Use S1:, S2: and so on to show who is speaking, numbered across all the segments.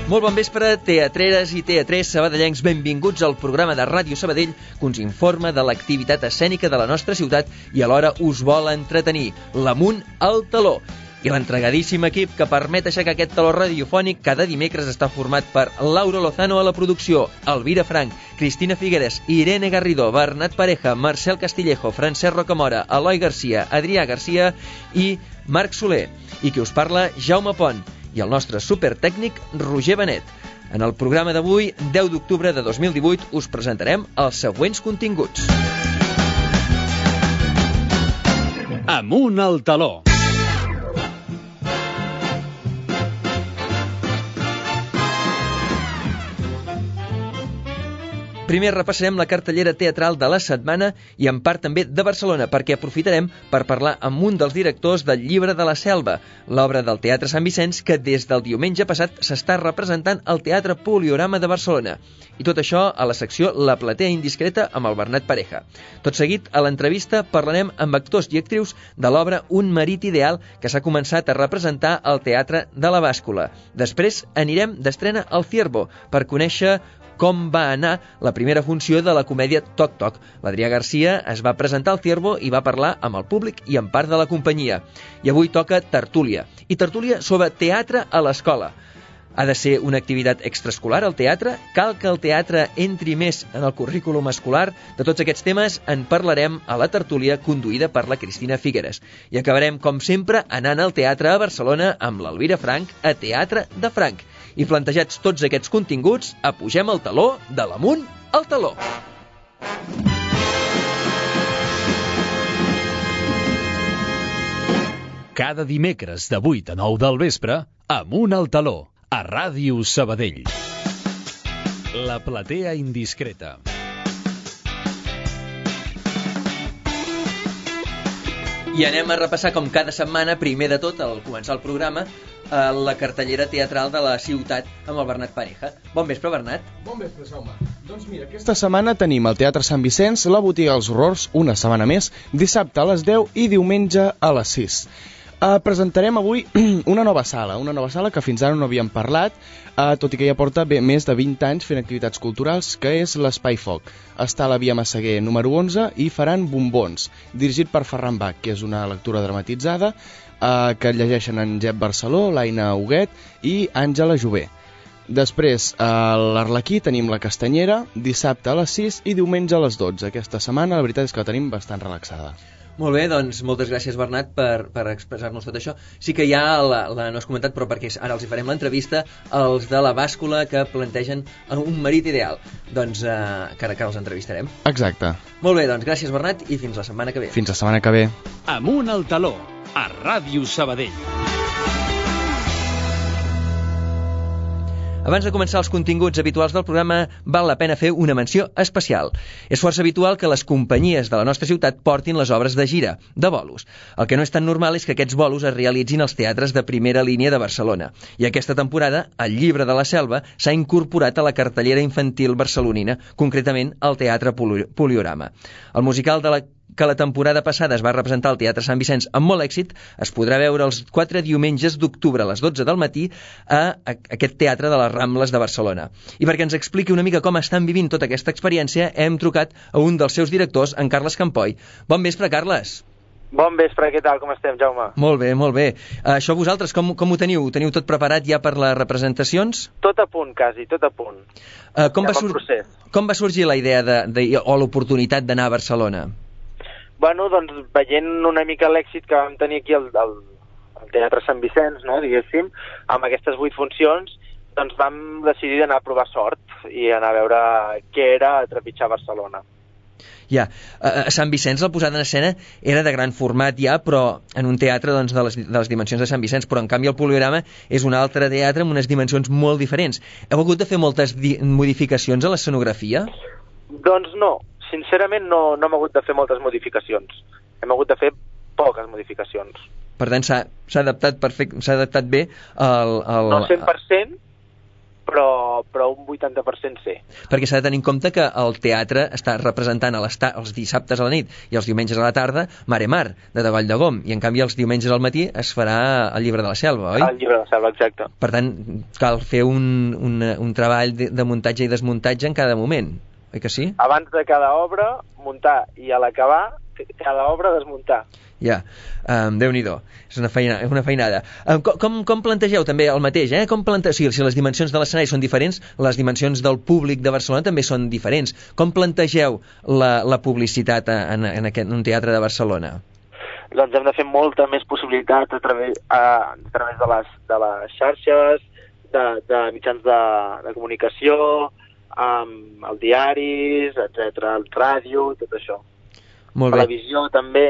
S1: Molt bon vespre, teatreres i teatrers sabadellencs, benvinguts al programa de Ràdio Sabadell que us informa de l'activitat escènica de la nostra ciutat i alhora us vol entretenir, l'Amunt al Taló. I l'entregadíssim equip que permet aixecar aquest taló radiofònic cada dimecres està format per Laura Lozano a la producció, Elvira Frank, Cristina Figueres, Irene Garrido, Bernat Pareja, Marcel Castillejo, Francesc Rocamora, Eloi Garcia, Adrià Garcia i Marc Soler. I qui us parla, Jaume Pont. I el nostre supertècnic, Roger Benet. En el programa d'avui, 10 d'octubre de 2018, us presentarem els següents continguts.
S2: Amunt al taló.
S1: Primer repassarem la cartellera teatral de la setmana i en part també de Barcelona, perquè aprofitarem per parlar amb un dels directors del Llibre de la Selva, l'obra del Teatre Sant Vicenç que des del diumenge passat s'està representant al Teatre Poliorama de Barcelona. I tot això a la secció La platea indiscreta amb el Bernat Pareja. Tot seguit, a l'entrevista parlarem amb actors i actrius de l'obra Un marit ideal que s'ha començat a representar al Teatre de la Bàscula. Després anirem d'estrena al Ciervo per conèixer com va anar la primera funció de la comèdia Toc Toc. L'Adrià Garcia es va presentar al Ciervo i va parlar amb el públic i amb part de la companyia. I avui toca tertúlia. I tertúlia sobre teatre a l'escola. Ha de ser una activitat extraescolar, el teatre? Cal que el teatre entri més en el currículum escolar? De tots aquests temes en parlarem a la tertúlia conduïda per la Cristina Figueres. I acabarem, com sempre, anant al teatre a Barcelona amb l'Elvira Frank a Teatre de Frank. I plantejats tots aquests continguts, apugem el taló de l'Amunt al Taló.
S2: Cada dimecres de 8 a 9 del vespre, Amunt al Taló, a Ràdio Sabadell. La platea indiscreta.
S1: I anem a repassar, com cada setmana, primer de tot, al començar el programa, la cartellera teatral de la ciutat amb el Bernat Pareja. Bon vespre, Bernat.
S3: Bon vespre, Jaume. Doncs mira, aquesta setmana tenim al Teatre Sant Vicenç la Botiga dels Horrors, una setmana més, dissabte a les 10 i diumenge a les 6. Presentarem avui una nova sala que fins ara no havíem parlat, tot i que ja porta més de 20 anys fent activitats culturals, que és l'Espai Foc. Està a la Via Massaguer número 11 i faran Bombons, dirigit per Ferran Bach, que és una lectura dramatitzada que llegeixen en Jep Barceló, l'Aina Huguet i Àngela Jové. Després, a l'Arlequí tenim la Castanyera, dissabte a les 6 i diumenge a les 12. Aquesta setmana la veritat és que la tenim bastant relaxada.
S1: Molt bé, doncs moltes gràcies, Bernat, per expressar-nos tot això. Sí que ja no has comentat, però perquè ara els hi farem l'entrevista, els de la Bàscula que plantegen Un marit ideal. Doncs que els entrevistarem.
S3: Exacte.
S1: Molt bé, doncs gràcies, Bernat, i fins la setmana que ve.
S3: Fins la setmana que ve.
S2: Amunt al Taló, a Ràdio Sabadell.
S1: Abans de començar els continguts habituals del programa, val la pena fer una menció especial. És força habitual que les companyies de la nostra ciutat portin les obres de gira, de bolos. El que no és tan normal és que aquests bolos es realitzin als teatres de primera línia de Barcelona. I aquesta temporada, el Llibre de la Selva s'ha incorporat a la cartellera infantil barcelonina, concretament al Teatre Poliorama. El musical que la temporada passada es va representar al Teatre Sant Vicenç amb molt èxit, es podrà veure els 4 diumenges d'octubre a les 12 del matí a aquest Teatre de les Rambles de Barcelona. I perquè ens expliqui una mica com estan vivint tota aquesta experiència, hem trucat a un dels seus directors, en Carles Campoy. Bon vespre, Carles.
S4: Bon vespre, què tal? Com estem, Jaume?
S1: Molt bé, molt bé. Això vosaltres, com ho teniu? Ho teniu tot preparat ja per les representacions?
S4: Tot a punt, quasi, tot a punt.
S1: Com va sorgir la idea o l'oportunitat d'anar a Barcelona?
S4: Bueno, doncs veient una mica l'èxit que vam tenir aquí al Teatre Sant Vicenç, no, diguéssim, amb aquestes 8 funcions, doncs vam decidir d'anar a provar sort i anar a veure què era trepitjar Barcelona.
S1: Ja, a Sant Vicenç la posada en escena era de gran format ja, però en un teatre doncs, de les dimensions de Sant Vicenç, però en canvi el Poliorama és un altre teatre amb unes dimensions molt diferents. Heu hagut de fer moltes modificacions a l'escenografia?
S4: Doncs no. Sincerament no hem hagut de fer moltes modificacions. Hem hagut de fer poques modificacions.
S1: Per tant, s'ha adaptat bé al...
S4: No 100%, però un 80% sí.
S1: Perquè s'ha de tenir en compte que el teatre està representant els dissabtes a la nit i els diumenges a la tarda Mare Mar, de Degoll de Gom, i en canvi els diumenges al matí es farà el Llibre de la Selva, oi?
S4: El Llibre de la Selva, exacte.
S1: Per tant, cal fer un treball de muntatge i desmuntatge en cada moment, oi que sí?
S4: Abans de cada obra, muntar, i a l'acabar, cada obra desmuntar.
S1: Ja, Déu-n'hi-do, és una feinada. Com plantegeu també el mateix, si les dimensions de l'escenari són diferents, les dimensions del públic de Barcelona també són diferents. Com plantegeu la publicitat en un teatre de Barcelona?
S4: Doncs hem de fer molta més possibilitat a través de les xarxes, de mitjans de comunicació, els diaris, etc., el ràdio, tot això.
S1: Molt bé.
S4: Televisió també.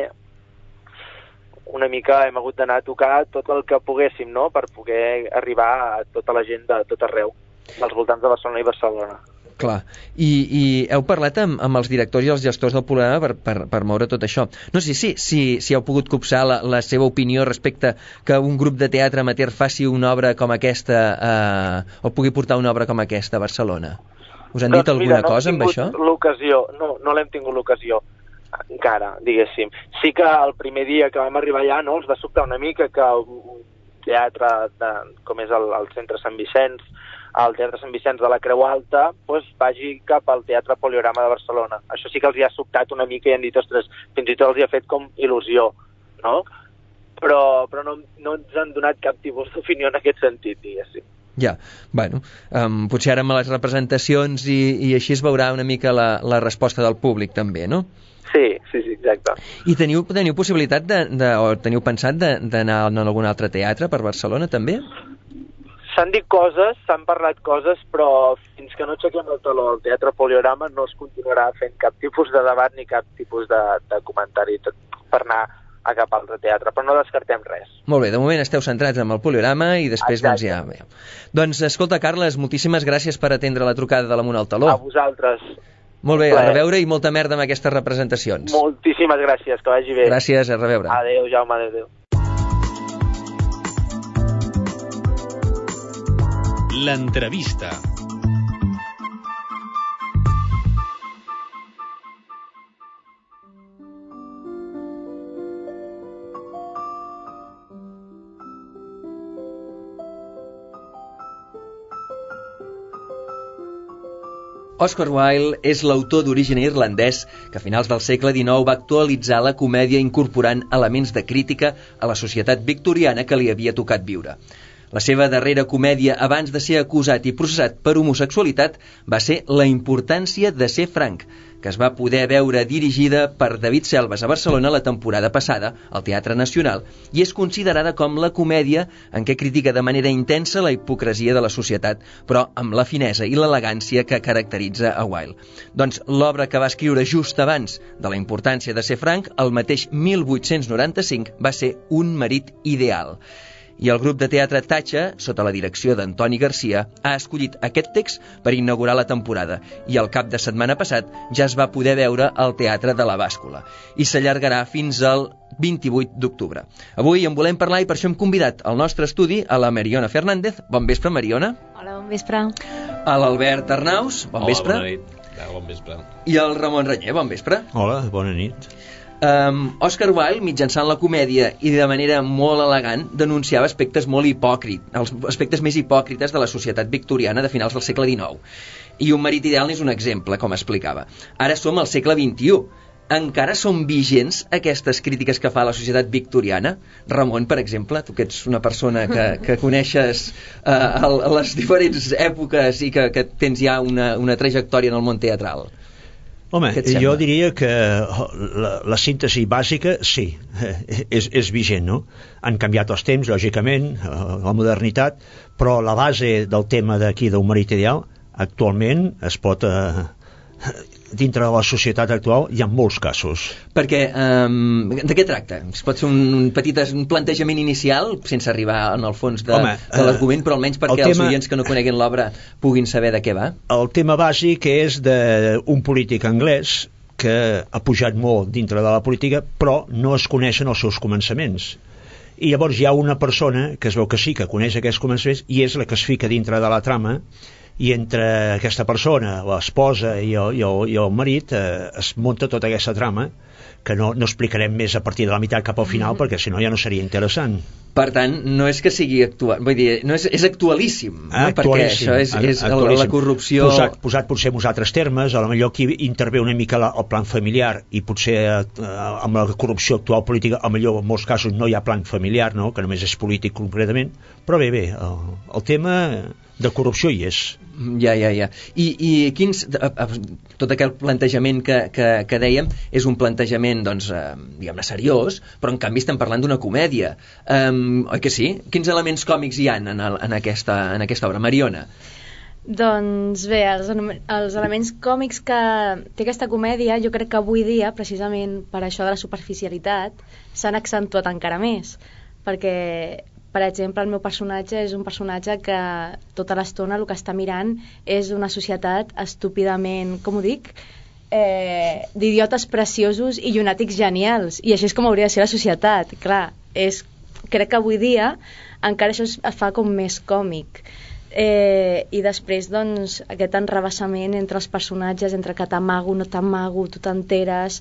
S4: Una mica hem hagut d'anar a tocar tot el que poguéssim, no?, per poder arribar a tota la gent de tot arreu, dels voltants de Barcelona i Barcelona.
S1: Clar, i heu parlat amb els directors i els gestors del programa per moure tot això. No sé si heu pogut copsar la seva opinió respecte que un grup de teatre amateur faci una obra com aquesta, o pugui portar una obra com aquesta a Barcelona. Us han dit alguna cosa amb això?
S4: No l'hem tingut l'ocasió encara, diguéssim. Sí que el primer dia que vam arribar allà, no, els va sobtar una mica que un teatre com és el Centre Sant Vicenç, el Teatre Sant Vicenç de la Creu Alta, doncs vagi cap al Teatre Poliorama de Barcelona. Això sí que els hi ha sobtat una mica i han dit, ostres, fins i tot els hi ha fet com il·lusió, no? Però no ens han donat cap tipus d'opinió en aquest sentit, diguéssim.
S1: Ja, bueno, potser ara amb les representacions i així es veurà una mica la resposta del públic també, no?
S4: Sí, exacte.
S1: I teniu possibilitat o teniu pensat d'anar a algun altre teatre per Barcelona també?
S4: S'han dit coses, s'han parlat coses, però fins que no aixequem el taló al Teatre Poliorama no es continuarà fent cap tipus de debat ni cap tipus de comentari per anar a cap altre teatre, però no descartem res.
S1: Molt bé, de moment esteu centrats en el Poliorama i després doncs ja... Doncs escolta, Carles, moltíssimes gràcies per atendre la trucada de l'Amunt al Taló.
S4: A vosaltres.
S1: Molt bé, a reveure i molta merda amb aquestes representacions.
S4: Moltíssimes gràcies, que vagi bé.
S1: Gràcies, a reveure.
S4: Adéu, Jaume, adéu.
S2: L'entrevista.
S1: Oscar Wilde és l'autor d'origen irlandès que a finals del segle XIX va actualitzar la comèdia incorporant elements de crítica a la societat victoriana que li havia tocat viure. La seva darrera comèdia abans de ser acusat i processat per homosexualitat va ser La importància de ser franc, que es va poder veure dirigida per David Selves a Barcelona la temporada passada, al Teatre Nacional, i és considerada com la comèdia en què critica de manera intensa la hipocresia de la societat, però amb la finesa i l'elegància que caracteritza a Wilde. Doncs l'obra que va escriure just abans de La importància de ser franc, el mateix 1895, va ser Un marit ideal. I el grup de teatre Tatxa, sota la direcció d'Antoni Garcia, ha escollit aquest text per inaugurar la temporada i el cap de setmana passat ja es va poder veure al Teatre de la Bàscula i s'allargarà fins al 28 d'octubre. Avui en volem parlar i per això hem convidat al nostre estudi a la Mariona Fernández. Bon vespre, Mariona.
S5: Hola, bon vespre.
S1: A l'Albert Arnaus. Bon vespre.
S6: Hola, bona nit. Bon vespre.
S1: I el Ramon Renyer. Bon vespre.
S6: Hola, bona nit.
S1: Oscar Wilde, mitjançant la comèdia i de manera molt elegant, denunciava aspectes molt hipòcrits, els aspectes més hipòcrites de la societat victoriana de finals del segle XIX. I Un marit ideal n'és un exemple, com explicava. Ara som al segle XXI. Encara són vigents aquestes crítiques que fa la societat victoriana? Ramon, per exemple, tu que ets una persona que coneixes les diferents èpoques i que tens ja una trajectòria en el món teatral.
S6: Home, jo diria que la síntesi bàsica, sí, és vigent, no? Han canviat els temps, lògicament, la modernitat, però la base del tema d'aquí d'un marit ideal, actualment es pot... dintre de la societat actual hi ha molts casos.
S1: Perquè, de què tracta? Es pot fer un plantejament inicial, sense arribar en el fons de l'argument, però almenys perquè els oients que no coneguin l'obra puguin saber de què va.
S6: El tema bàsic és d'un polític anglès que ha pujat molt dintre de la política, però no es coneixen els seus començaments. I llavors hi ha una persona que es veu que sí, que coneix aquests començaments, i és la que es fica dintre de la trama, i entre aquesta persona, l'esposa i el marit, es munta tota aquesta trama, que no explicarem més a partir de la meitat cap al final, perquè si no ja no seria interessant.
S1: Per tant, no és que sigui actual, vull dir, no és actualíssim, no? Perquè això és la corrupció...
S6: Posat potser en uns altres termes, a lo millor aquí intervé una mica el plan familiar, i potser amb la corrupció actual política, a lo millor en molts casos no hi ha plan familiar, no? Que només és polític concretament, però bé, el tema de corrupció hi és.
S1: Ja. I quins... Tot aquell plantejament que dèiem és un plantejament, doncs, diguem-ne, seriós, però en canvi estem parlant d'una comèdia. Oi que sí? Quins elements còmics hi ha en aquesta obra? Mariona?
S5: Doncs bé, els elements còmics que té aquesta comèdia, jo crec que avui dia, precisament per això de la superficialitat, s'han accentuat encara més, perquè... Per exemple, el meu personatge és un personatge que tota l'estona el que està mirant és una societat estúpidament, com ho dic, d'idiotes preciosos i llunàtics genials. I així és com hauria de ser la societat. Clar, crec que avui dia encara això es fa com més còmic. I després, doncs, aquest enrebaçament entre els personatges, entre que t'amago, no t'amago, tu t'enteres...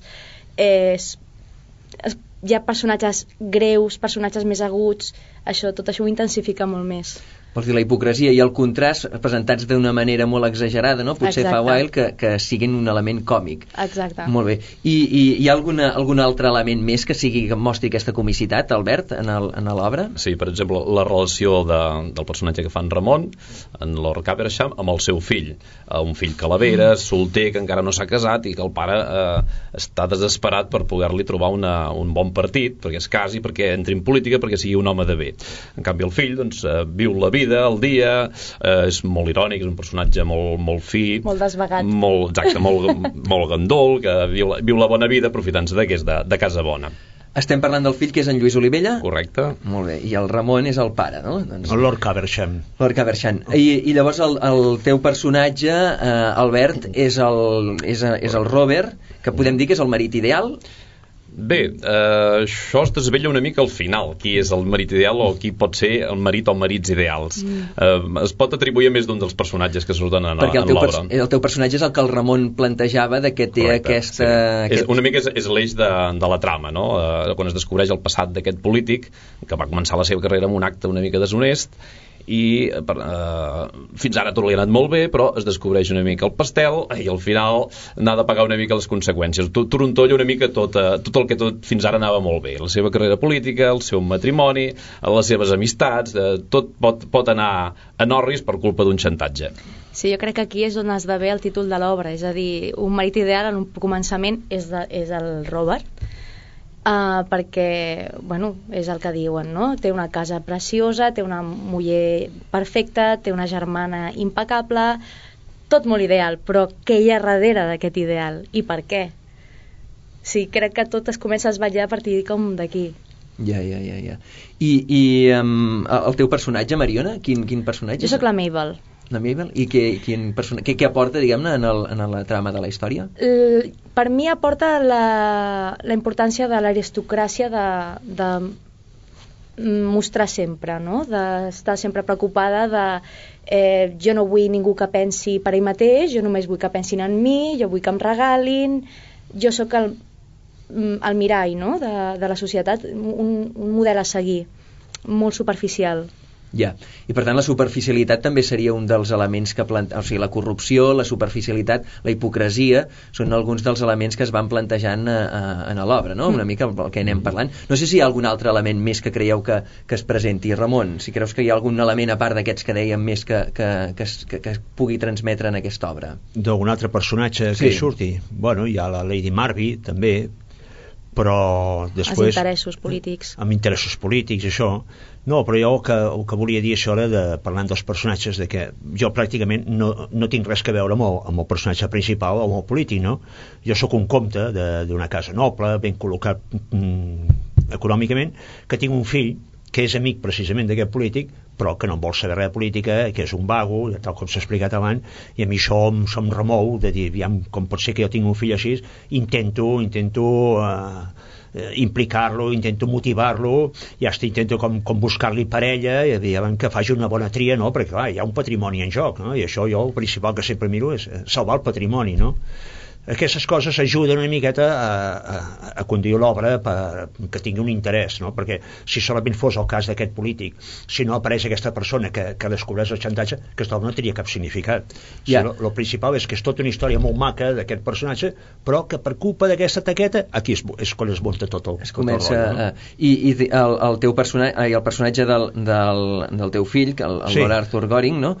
S5: Hi ha personatges greus, personatges més aguts, tot això ho intensifica molt més.
S1: Vols dir, la hipocresia i el contrast presentats d'una manera molt exagerada, no? Potser fa guai que siguin un element còmic.
S5: Exacte.
S1: Molt bé. I hi ha algun altre element més que mostri aquesta comicitat, Albert, en l'obra?
S7: Sí, per exemple, la relació del personatge que fa en Ramon, en Lord Caversham, amb el seu fill. Un fill calavera, solter, que encara no s'ha casat i que el pare està desesperat per poder-li trobar un bon partit, perquè es casi, perquè entri en política, perquè sigui un home de bé. En canvi, el fill, doncs, viu la vida al dia, és molt irònic, és un personatge molt fi,
S5: molt desvagat,
S7: molt gandol, que viu la bona vida aprofitant-se que és de casa bona.
S1: Estem parlant del fill, que és en Lluís Olivella?
S7: Correcte.
S1: Molt bé, i el Ramon és el pare, no? Doncs...
S6: El Lord Caversham.
S1: Lord Caversham. I llavors el teu personatge, Albert, és el Robert, que podem dir que és el marit ideal?
S7: Bé, això es desvella una mica al final, qui és el marit ideal o qui pot ser el marit o marits ideals. Es pot atribuir a més d'un dels personatges que surten en l'obra.
S1: El teu personatge és el que el Ramon plantejava, de que té aquesta...
S7: Sí. Una mica és l'eix de la trama, no? Quan es descobreix el passat d'aquest polític, que va començar la seva carrera amb un acte una mica deshonest, i fins ara tot li ha anat molt bé, però es descobreix una mica el pastel i al final n'ha de pagar una mica les conseqüències. Torontolla una mica tot el que fins ara anava molt bé, la seva carrera política, el seu matrimoni, les seves amistats, tot pot anar a Norris per culpa d'un xantatge.
S5: Sí, jo crec que aquí és on esdevé el títol de l'obra, és a dir, un marit ideal en un començament és el Robert, perquè, bueno, és el que diuen, no? Té una casa preciosa, té una muller perfecta, té una germana impecable, tot molt ideal, però què hi ha darrere d'aquest ideal? I per què? Sí, crec que tot es comença a esvatllar a partir com d'aquí.
S1: Ja. I el teu personatge, Mariona? Quin personatge?
S5: Jo sóc la Mabel.
S1: La Mabel? I què aporta, diguem-ne, en la trama de la història?
S5: Per mi aporta la importància de l'aristocràcia de mostrar sempre, no? D'estar sempre preocupada de jo no vull ningú que pensi per ell mateix, jo només vull que pensin en mi, jo vull que em regalin, jo sóc el mirall, no? de la societat, un model a seguir, molt superficial.
S1: Ja, i per tant la superficialitat també seria un dels elements que o sigui, la corrupció, la superficialitat, la hipocresia són alguns dels elements que es van plantejant en l'obra, no? Una mica el que anem parlant. No sé si hi ha algun altre element més que creieu que es presenti, Ramon, si creus que hi ha algun element a part d'aquests que dèiem més que es pugui transmetre en aquesta obra.
S6: D'algun altre personatge que surti? Bueno, hi ha la Lady Marby també, però després...
S5: Els interessos polítics.
S6: Amb interessos polítics, això. No, però jo el que volia dir això era parlant dels personatges, de que jo pràcticament no tinc res que veure amb el personatge principal o amb el polític, no? Jo sóc un comte d'una casa noble, ben col·locat econòmicament, que tinc un fill que és amic precisament d'aquest polític, però que no en vol saber res de política, que és un vago, tal com s'ha explicat abans, i a mi això em remou de dir, aviam, com pot ser que jo tinc un fill així, intento implicar-lo, intento motivar-lo, i hasta intento com buscar-li parella, i dir, que faci una bona tria, no? Perquè clar, hi ha un patrimoni en joc, no? I això jo el principal que sempre miro és salvar el patrimoni, no? Aquestes coses ajuden una miqueta a conduir l'obra que tingui un interès, no? Perquè si solament fos el cas d'aquest polític, si no apareix aquesta persona que descobreix el xantatge, aquesta obra no tenia cap significat. El principal és que és tota una història molt maca d'aquest personatge, però que per culpa d'aquesta taqueta aquí és quan es munta tot el
S1: comença, no? I el teu personatge, el personatge del teu fill, el Lord Arthur Goring, no?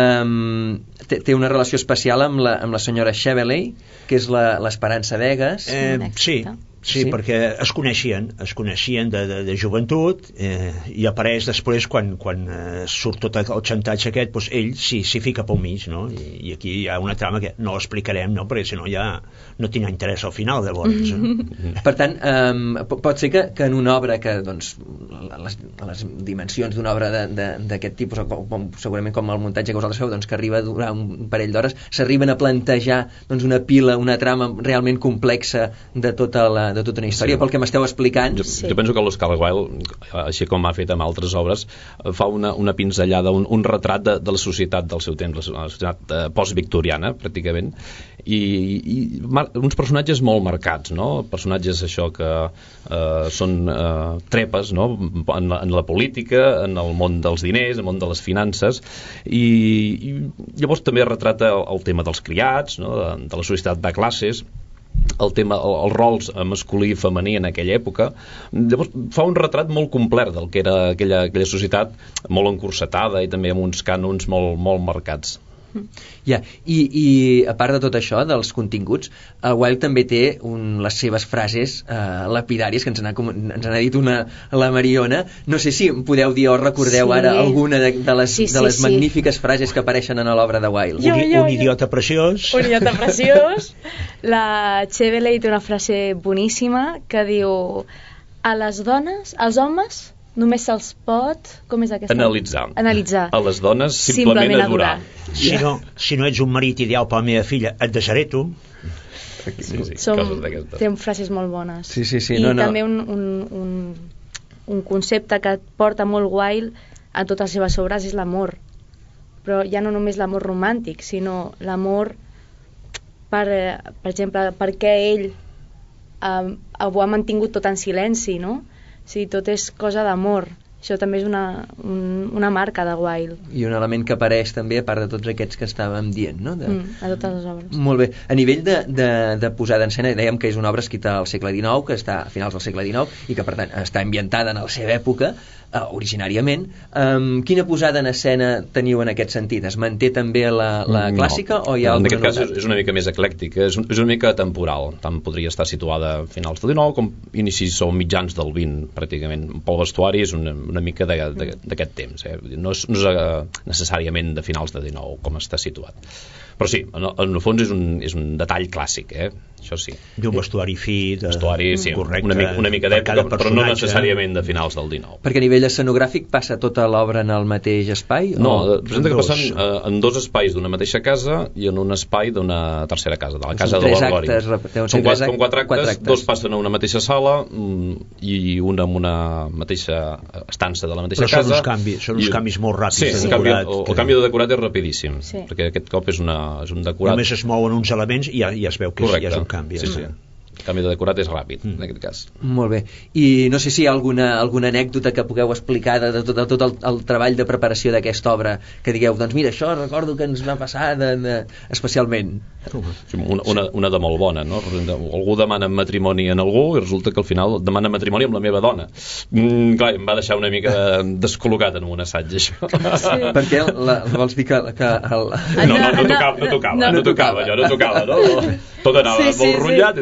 S1: Té una relació especial amb la senyora Cheveley, que és l'Esperança Vegas.
S6: Sí, perquè es coneixien de joventut, i apareix després quan surt tot el xantatge aquest, doncs ell s'hi fica pel mig, no? I aquí hi ha una trama que no l'explicarem, no? Perquè si no ja no tindrà interès al final, llavors.
S1: Per tant, pot ser que en una obra que, doncs, les dimensions d'una obra d'aquest tipus, segurament com el muntatge que vosaltres feu, doncs, que arriba a durar un parell d'hores, s'arriben a plantejar, doncs, una pila, una trama realment complexa de tota una història, pel que m'esteu explicant.
S7: Jo penso que l'Oscar Wilde, així com ha fet amb altres obres, fa una pinzellada, un retrat de la societat del seu temps, la societat post-victoriana, pràcticament, i uns personatges molt marcats, no? Personatges això que són trepes, no? En la política, en el món dels diners, en el món de les finances, i llavors també retrata el tema dels criats, no? De la societat de classes, el tema, els rols masculí i femení en aquella època. Llavors fa un retrat molt complet del que era aquella societat, molt encursetada i també amb uns cànons molt marcats.
S1: I a part de tot això, dels continguts, Wilde també té les seves frases lapidàries, que ens n'ha dit la Mariona. No sé si podeu dir o recordeu ara alguna de les magnífiques frases que apareixen en l'obra de Wilde.
S6: Un idiota preciós.
S5: Un idiota preciós. La Cheveley té una frase boníssima que diu: a les dones, als homes només se'ls pot... Com és aquesta?
S7: Analitzar. A les dones simplement adorar.
S6: Si no ets un marit ideal per la meva filla, et deixaré tu.
S5: Té frases molt bones.
S1: Sí.
S5: També un concepte que porta molt Wilde a totes les seves obres és l'amor. Però ja no només l'amor romàntic, sinó l'amor per exemple, perquè ell ho ha mantingut tot en silenci, no? Sí, tot és cosa d'amor. Això també és una marca de Wilde.
S1: I un element que apareix també, a part de tots aquests que estàvem dient, no?
S5: A totes les obres.
S1: Molt bé. A nivell de posada en escena, dèiem que és una obra escrita al segle XIX, que està a finals del segle XIX, i que, per tant, està ambientada en la seva època, originàriament. Quina posada en escena teniu en aquest sentit? Es manté també la clàssica o hi ha alguna
S7: novetat? En aquest cas és una mica més eclèctica, és una mica temporal. Tant podria estar situada a finals del XIX com inicis o mitjans del XX, pràcticament. Pel vestuari és una mica d'aquest temps. No és necessàriament de finals de XIX com està situat. Però sí, en el fons és un detall clàssic, això sí.
S6: I un vestuari fi,
S7: sí, correcte, una mica d'època, però no necessàriament de finals del XIX.
S1: Perquè a nivell escenogràfic passa tota l'obra en el mateix espai?
S7: No, presenta que passen en dos espais d'una mateixa casa i en un espai d'una tercera casa, de la casa de Lord Goring. Són quatre actes, dos passen a una mateixa sala i una en una mateixa estança de la mateixa casa.
S6: Però són uns canvis molt ràpids.
S7: Sí, el canvi de decorat és rapidíssim, perquè aquest cop és un decorat.
S6: Només es mouen uns elements i ja es veu que ja és un canvi.
S7: Sí. El canvi de decorat és ràpid, en aquest cas.
S1: Molt bé. I no sé si hi ha alguna anècdota que pugueu explicar de tot el treball de preparació d'aquesta obra, que digueu, doncs mira, això recordo que ens va passar especialment.
S7: Una de molt bona, no? Algú demana matrimoni en algú i resulta que al final demana matrimoni amb la meva dona. Clar, em va deixar una mica descol·locat en un assaig, això.
S1: Sí. Perquè vols dir que
S7: no tocava, no? Tot anava molt rotllat,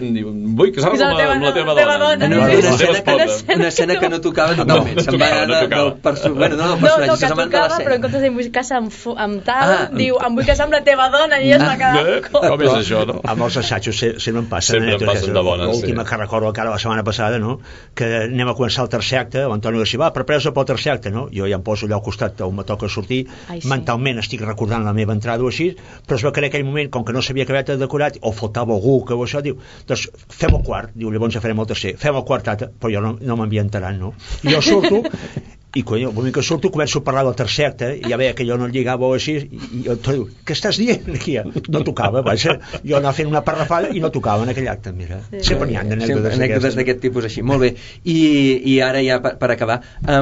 S7: vull casar-me amb la teva dona.
S1: Una escena que no tocava totalment. Se'n va del personatge.
S5: No, que tocava, però en comptes de vull casar amb tal, diu, em vull casar amb la teva dona, i es va quedar...
S7: Com és això, no?
S6: Amb els assajos sempre em passen.
S7: Sempre em passen de bones.
S6: L'última que recordo encara la setmana passada, no? Que anem a començar el tercer acte, l'Antoni va dir, va, prepara-se pel tercer acte, no? Jo ja em poso allà al costat on me toca sortir, mentalment estic recordant la meva entrada o així, però es va que en aquell moment, com que no s'havia acabat de decorat, o faltava algú que això, diu, doncs fem el quart, diu, llavors ja farem el tercer, fem el quart acte, però jo no m'havia enterat, no? I jo surto, i quan el moment que surto començo a parlar del tercer acte, i ja veia que jo no lligava o així, i jo diu, què estàs dient aquí? No tocava, vaja, jo anava fent una parrafada i no tocava en aquell acte, mira. Sempre n'hi ha
S1: anècdotes d'aquest tipus així, molt bé. I ara ja per acabar,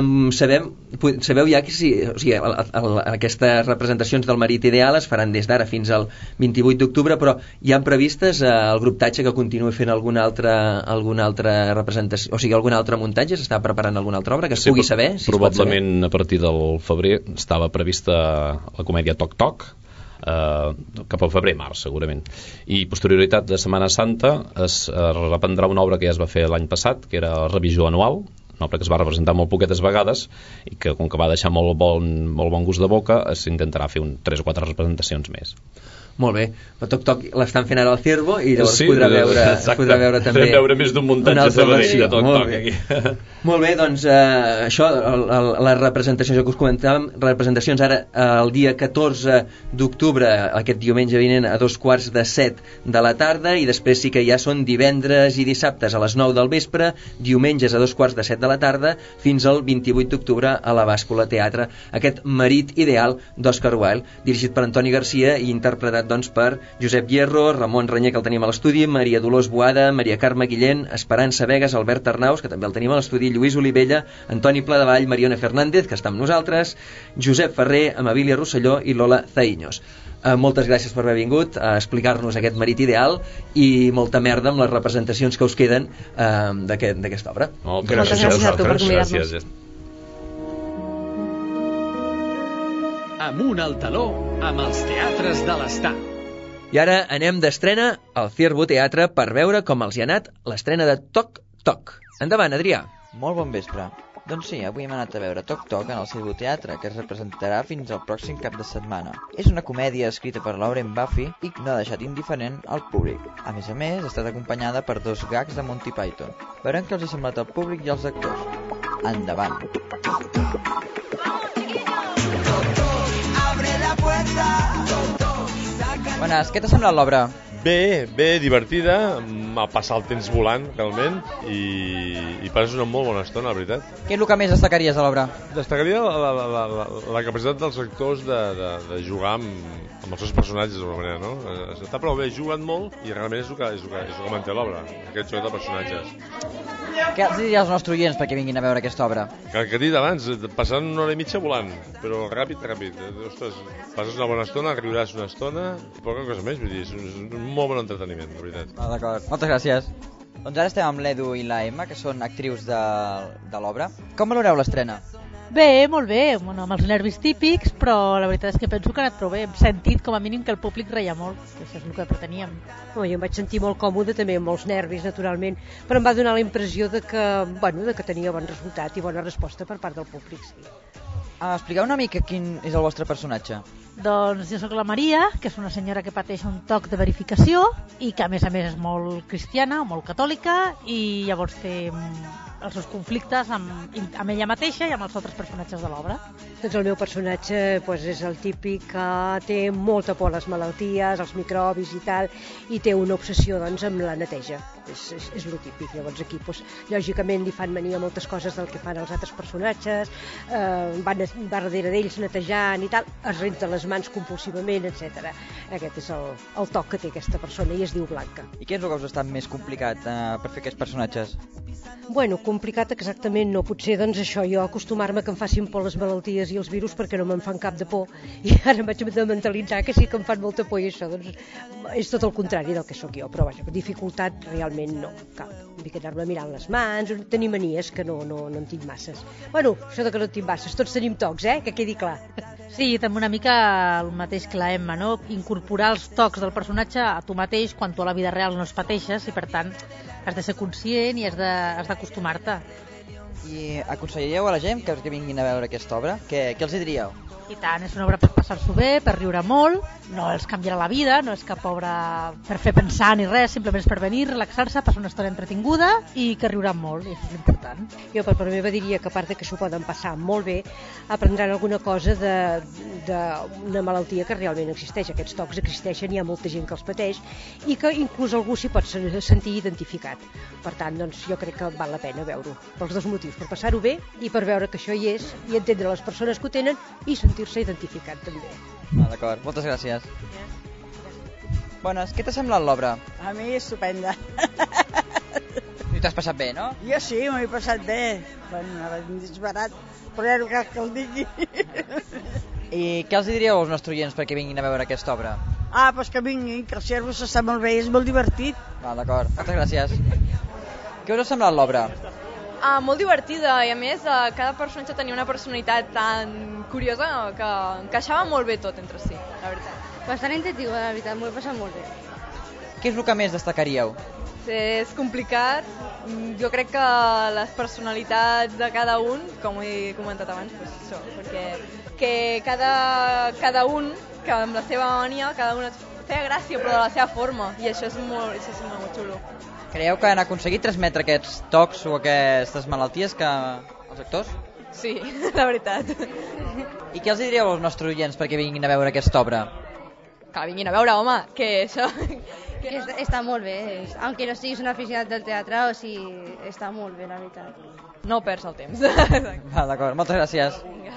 S1: sabeu ja que aquestes representacions del marit ideal es faran des d'ara fins al 28 d'octubre, però hi han previstes el grup Tatxa que continuï fent alguna altra representació, o sigui, algun altre muntatge? S'està preparant alguna altra obra que es pugui saber?
S7: Probablement a partir del febrer estava prevista la comèdia Toc Toc, cap al febrer-març segurament, i posterioritat de Setmana Santa es reprendrà una obra que ja es va fer l'any passat, que era Revisió Anual, una obra que es va representar molt poquetes vegades i que com que va deixar molt bon gust de boca s'intentarà fer 3 o 4 representacions més.
S1: Molt bé, el Toc Toc l'estan fent ara al Ciervo i llavors podrà veure també...
S7: Podrem veure més d'un muntatge de Toc Toc aquí.
S1: Molt bé, doncs això, les representacions que us comentàvem, representacions ara el dia 14 d'octubre, aquest diumenge vinent a 6:45 de la tarda, i després sí que ja són divendres i dissabtes a les 9 del vespre, diumenges a 6:45 de la tarda, fins al 28 d'octubre a la Bàscula Teatre, aquest marit ideal d'Òscar Wilde, dirigit per Antoni Garcia i interpretat doncs per Josep Hierro, Ramon Renyer, que el tenim a l'estudi, Maria Dolors Boada, Maria Carme Guillén, Esperança Vegas, Albert Arnaus, que també el tenim a l'estudi, Lluís Olivella, Antoni Pladevall, Mariona Fernández, que està amb nosaltres, Josep Ferrer, Amabilia Rosselló i Lola Zaïnyos. Moltes gràcies per haver vingut a explicar-nos aquest marit ideal i molta merda amb les representacions que us queden d'aquesta obra.
S5: Moltes gràcies a tu per convidar-nos.
S2: Amunt al taló amb els teatres de l'Estat.
S1: I ara anem d'estrena al Ciervo Teatre per veure com els hi ha anat l'estrena de Toc Toc. Endavant, Adrià.
S8: Molt bon vespre. Doncs sí, avui hem anat a veure Toc Toc en el Ciervo Teatre, que es representarà fins al pròxim cap de setmana. És una comèdia escrita per Lauren Buffy i no ha deixat indiferent al públic. A més, ha estat acompanyada per 2 gags de Monty Python. Veurem què els ha semblat al públic i als actors. Endavant. Bones, què t'ha semblat l'obra?
S9: Bé, divertida, a passar el temps volant, realment, i passes una molt bona estona, la veritat.
S8: Què és el que més destacaries de l'obra?
S9: Destacaria la capacitat dels actors de jugar amb els seus personatges d'alguna manera, no? Està prou bé, juguen molt i realment és el que manté l'obra, aquest joc de personatges.
S8: Què els diries als nostres oients perquè vinguin a veure aquesta obra?
S9: Que he dit abans, passant 1 hora i mitja volant, però ràpid. Ostres, passes una bona estona, riuràs una estona, poca cosa més, vull dir, és un molt bon entreteniment, la veritat.
S8: D'acord, moltes gràcies. Doncs ara estem amb l'Edu i la Emma, que són actrius de l'obra. Com valoreu l'estrena?
S10: Bé, molt bé, bueno, amb els nervis típics, però la veritat és que penso que ha anat prou bé. Hem sentit, com a mínim, que el públic reia molt, que això és el que preteníem.
S11: Jo em vaig sentir molt còmode, també amb molts nervis, naturalment, però em va donar la impressió de que tenia bon resultat i bona resposta per part del públic, sí.
S8: Expliqueu una mica quin és el vostre personatge.
S10: Doncs jo sóc la Maria, que és una senyora que pateix un toc de verificació i que a més és molt cristiana, molt catòlica, i llavors té els seus conflictes amb ella mateixa i amb els altres personatges de l'obra.
S11: Doncs el meu personatge és el típic que té molta por a les malalties, als microbis i tal, i té una obsessió amb la neteja. És lo típic. Llavors aquí, lògicament, li fan mania moltes coses del que fan els altres personatges, va darrere d'ells netejant i tal, es renta les mans compulsivament, etc. Aquest és el toc que té aquesta persona i es diu Blanca.
S8: I què és el que us ha estat més complicat per fer aquests personatges?
S11: Bueno, complicat exactament no, potser això, jo acostumar-me que em facin por les malalties i els virus perquè no me'n fan cap de por, i ara em vaig de mentalitzar que sí que em fan molta por i això és tot el contrari del que sóc jo, però vaja, dificultat realment no, cap. Vull quedar-me mirant les mans, tenir manies que no en tinc masses. Bueno, això de que no en tinc masses, tots tenim tocs, que quedi clar.
S10: Sí, també una mica el mateix que la Emma, no? Incorporar els tocs del personatge a tu mateix quan tu a la vida real no els pateixes i per tant has de ser conscient i has d'acostumar-te.
S8: I aconsellaríeu a la gent que vinguin a veure aquesta obra? Què els diríeu?
S10: I tant, és una obra per passar-s'ho bé, per riure molt, no els canviarà la vida, no és cap obra per fer pensar ni res, simplement és per venir, relaxar-se, passar una estona entretinguda i que riuran molt, i això és important.
S11: Jo per part meva diria que a part que s'ho poden passar molt bé, aprendran alguna cosa d'una malaltia que realment existeix. Aquests tocs existeixen, hi ha molta gent que els pateix i que inclús algú s'hi pot sentir identificat. Per tant, doncs, jo crec que val la pena veure-ho, pels dos motius, per passar-ho bé i per veure que això hi és i entendre les persones que ho tenen i sentir-se identificat també.
S8: D'acord, moltes gràcies. Bones, què t'ha semblat l'obra?
S12: A mi estupenda.
S8: I t'has passat bé, no?
S12: Jo sí, m'ho he passat bé. Bueno, és barat, però no cal que el digui.
S8: I què els diríeu als nostres oients perquè vinguin a veure aquesta obra?
S12: Doncs que vinguin, que el servus està molt bé, és molt divertit.
S8: D'acord, moltes gràcies. Què us ha semblat l'obra?
S13: Molt divertida i a més cada personatge tenia una personalitat tan curiosa que encaixava molt bé tot entre si, la veritat.
S5: Bastant entretinguda, la veritat, m'ho he passat molt bé.
S8: Què és el que més destacaríeu?
S13: És complicat, jo crec que les personalitats de cada un, com he comentat abans, doncs això, perquè que cada un, que amb la seva mania, cada un feia gràcia però de la seva forma, i això és molt xulo.
S8: Creieu que han aconseguit transmetre aquests tocs o aquestes malalties que els actors?
S13: Sí, la veritat.
S8: I què els diríeu als nostres oients perquè vinguin a veure aquesta obra?
S13: Que vinguin a veure, home, que això...
S5: Està molt bé, aunque no siguis un aficionat del teatre, o sigui, està molt bé, la veritat.
S13: No perds el temps.
S8: D'acord, moltes gràcies.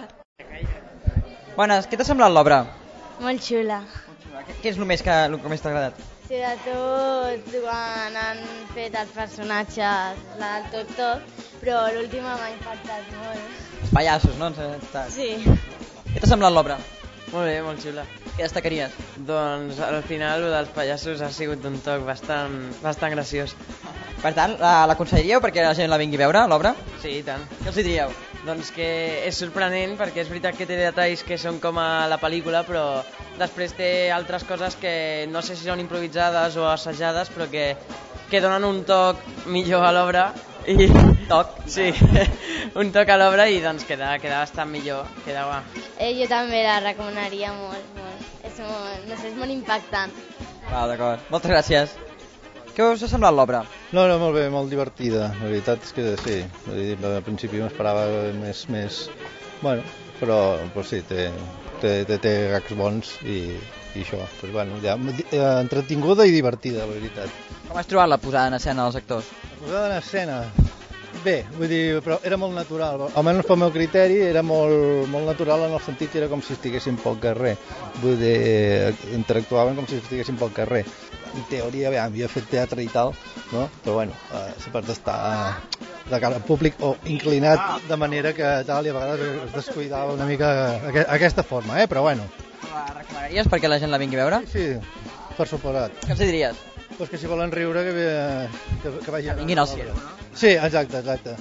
S8: Bones, què t'ha semblat l'obra?
S14: Molt xula.
S8: Què és el que més t'ha agradat?
S14: Sobretot quan han fet els personatges, la del Toc, però l'última m'ha impactat molt.
S8: Els pallassos, no?
S14: Sí.
S8: Què t'ha semblat l'obra?
S15: Molt bé, molt xula.
S8: Què destacaries?
S15: Doncs al final el dels pallassos ha sigut un toc bastant graciós.
S8: Per tant, l'aconsellaríeu perquè la gent la vingui a veure, l'obra?
S15: Sí, i tant.
S8: Què els diríeu?
S15: Doncs que és sorprenent perquè és veritat que té detalls que són com a la pel·lícula, però després té altres coses que no sé si són improvisades o assajades, però que donen un toc millor a l'obra. I...
S8: Toc?
S15: Sí, un toc a l'obra i doncs queda bastant millor, queda guai.
S14: Jo també la recomanaria molt. És molt impactant.
S8: D'acord, moltes gràcies. Què us ha semblat l'obra?
S16: No, molt bé, molt divertida. La veritat és que sí, al principi m'esperava més... Bueno, però sí, té gags bons i això. Pues bueno, ja, entretinguda i divertida, la veritat.
S8: Com has trobat la posada en escena dels actors?
S16: La posada en escena? Bé, vull dir, però era molt natural. Almenys pel meu criteri era molt natural en el sentit que era com si estiguessin pel carrer. Vull dir, interactuaven com si estiguessin pel carrer. En teoria, bé, havia fet teatre i tal, no? Però bueno, sempre has d'estar de cara al públic o inclinat de manera que tal, i a vegades es descuidava una mica aquesta forma, però bueno.
S8: La recomanaries perquè la gent la vingui a veure?
S16: Sí, per suposat.
S8: Què els diries?
S16: Pues que si volen riure que vagin...
S8: Que vinguin al Ciervo, no?
S16: Sí, exacte.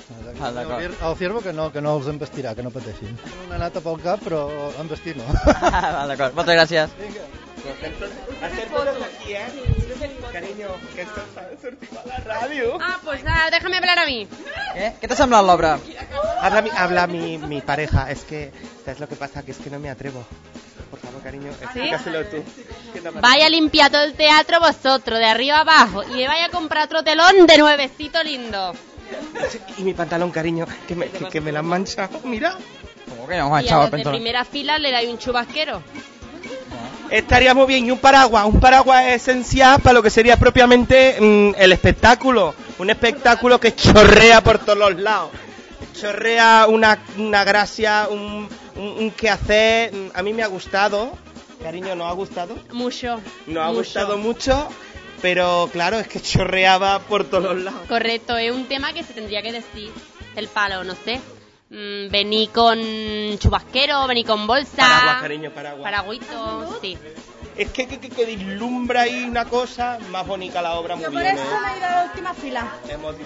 S8: Al
S16: Ciervo que no els embestirà, que no pateixin. Una nata pel cap, però embestir no.
S8: D'acord, moltes gràcies.
S16: Vinga.
S17: Hacer fotos aquí, Cariño, que esto sortimos a la radio.
S18: Pues nada, déjame hablar a mí.
S8: ¿Qué te ha sembrado la obra?
S17: Habla mi pareja, es que, ¿sabes lo que pasa? Que es que no me atrevo. Por favor, cariño, explícaselo tú.
S18: Vaya a limpiar todo el teatro vosotros, de arriba abajo, y vaya a comprar otro telón de nuevecito lindo.
S17: Y mi pantalón, cariño, que me lo han manchado, mira.
S8: ¿Cómo que no manchado el
S18: pantalón? Y a los de primera fila le dais un chubasquero.
S17: Estaría muy bien, y un paraguas esencial para lo que sería propiamente el espectáculo. Un espectáculo que chorrea por todos los lados. Chorrea una gracia, un quehacer. A mí me ha gustado. Cariño, ¿no ha gustado?
S18: Mucho.
S17: No ha gustado mucho, pero claro, es que chorreaba por todos los lados.
S18: Correcto, es un tema que se tendría que decir. El palo, no sé. Vení con chubasquero, vení con bolsa.
S17: Paraguas, cariño, paraguas.
S18: Paraguito, sí.
S17: Es que vislumbra ahí una cosa más bonita la obra.
S18: Yo
S17: muy
S18: por
S17: bien.
S18: eso me he ido a la última fila.
S17: Hemos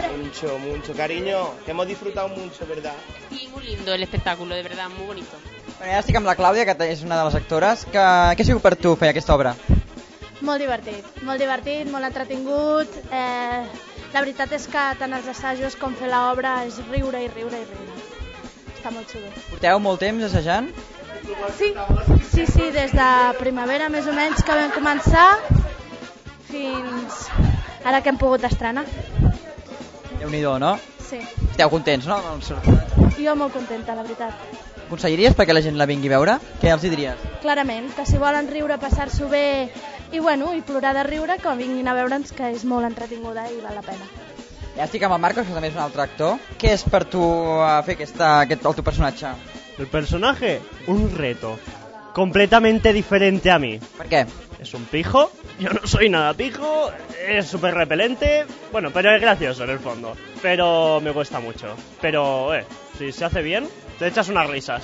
S17: disfrutado mucho, cariño. Hemos disfrutado mucho, ¿verdad?
S18: Sí, muy lindo el espectáculo, de verdad, muy bonito.
S8: Ja estic amb la Clàudia, que és una de les actores. Què ha sigut per tu fer aquesta obra?
S19: Molt divertit, molt entretingut. La veritat és que tant els assajos com fer l'obra és riure i riure i riure. Està molt xulo.
S8: Porteu molt temps assajant?
S19: Sí, des de primavera més o menys que vam començar fins ara que hem pogut estrenar.
S8: Déu-n'hi-do, no?
S19: Sí.
S8: Esteu contents, no?
S19: Jo molt contenta, la veritat.
S8: Aconsellaries perquè la gent la vingui a veure? Què els hi diries?
S19: Clarament, que si volen riure, passar-s'ho bé i plorar de riure, que vinguin a veure'ns, que és molt entretinguda i val la pena.
S8: Ja estic amb el Marcos, que també és un altre actor. Què és per tu fer el teu personatge?
S20: El personaje, un reto. Completamente diferente a mí.
S8: ¿Por qué?
S20: Es un pijo, yo no soy nada pijo, es súper repelente, bueno, pero es gracioso en el fondo. Pero me cuesta mucho. Pero, si se hace bien, te echas unas risas.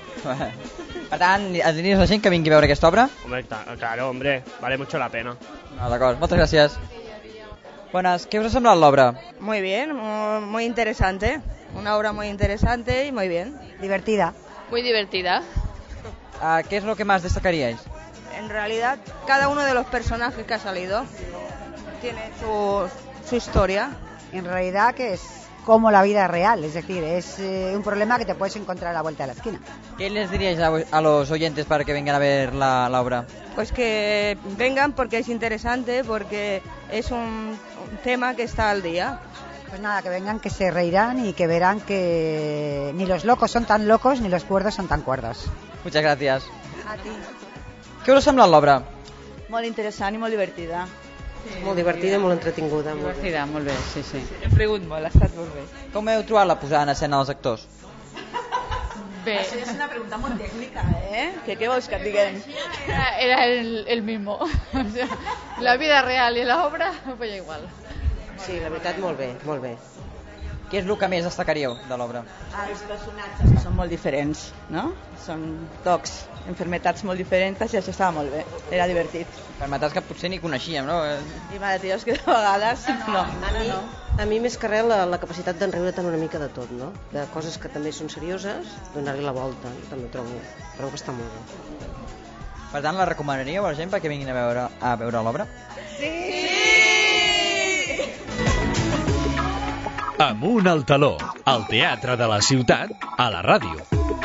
S8: Per tant, diries a la gent que vingui a veure aquesta obra?
S20: Hombre, claro, hombre, vale mucho la pena.
S8: D'acord, moltes gràcies. Buenas, ¿qué os ha sembrado la obra?
S21: Muy bien, muy interesante. Una obra muy interesante y muy bien.
S22: Divertida.
S18: Muy divertida.
S8: ¿Qué es lo que más destacaríais?
S21: En realidad, cada uno de los personajes que ha salido tiene su historia.
S22: En realidad, que es como la vida real, es decir, es un problema que te puedes encontrar a la vuelta de la esquina.
S8: ¿Qué les diríais a los oyentes para que vengan a ver la obra?
S21: Pues que vengan porque es interesante, porque es un tema que está al día.
S22: Pues nada, que vengan, que se reirán y que verán que ni los locos son tan locos ni los cuerdos son tan cuerdos.
S8: Muchas gracias.
S21: A ti.
S8: Què us ha semblat l'obra?
S21: Molt interessant i molt divertida.
S22: Sí, molt divertida i molt entretinguda. Divertida, molt bé, sí.
S21: Hem rigut molt, ha estat molt bé.
S8: Com heu trobat la posada en escena dels actors?
S21: Bé. Això és una pregunta molt tècnica, Què vols que et diguem?
S13: Era el mismo. O sea, la vida real i l'obra ho feia igual.
S22: Sí, la veritat, molt bé, molt bé.
S8: Què és el que més destacaríeu de l'obra?
S21: Els personatges són molt diferents, no? Són tocs, enfermetats molt diferents i això estava molt bé, era divertit.
S8: Enfermetats que potser ni coneixíem, no?
S21: I malalties que de vegades no.
S22: A mi més que res la capacitat d'enriure tant una mica de tot, no? De coses que també són serioses, donar-li la volta, també trobo que està molt bé.
S8: Per tant, la recomanaríeu a la gent perquè vinguin a veure l'obra?
S21: Sí!
S2: Amunt al taló, al teatre de la ciutat, a la ràdio.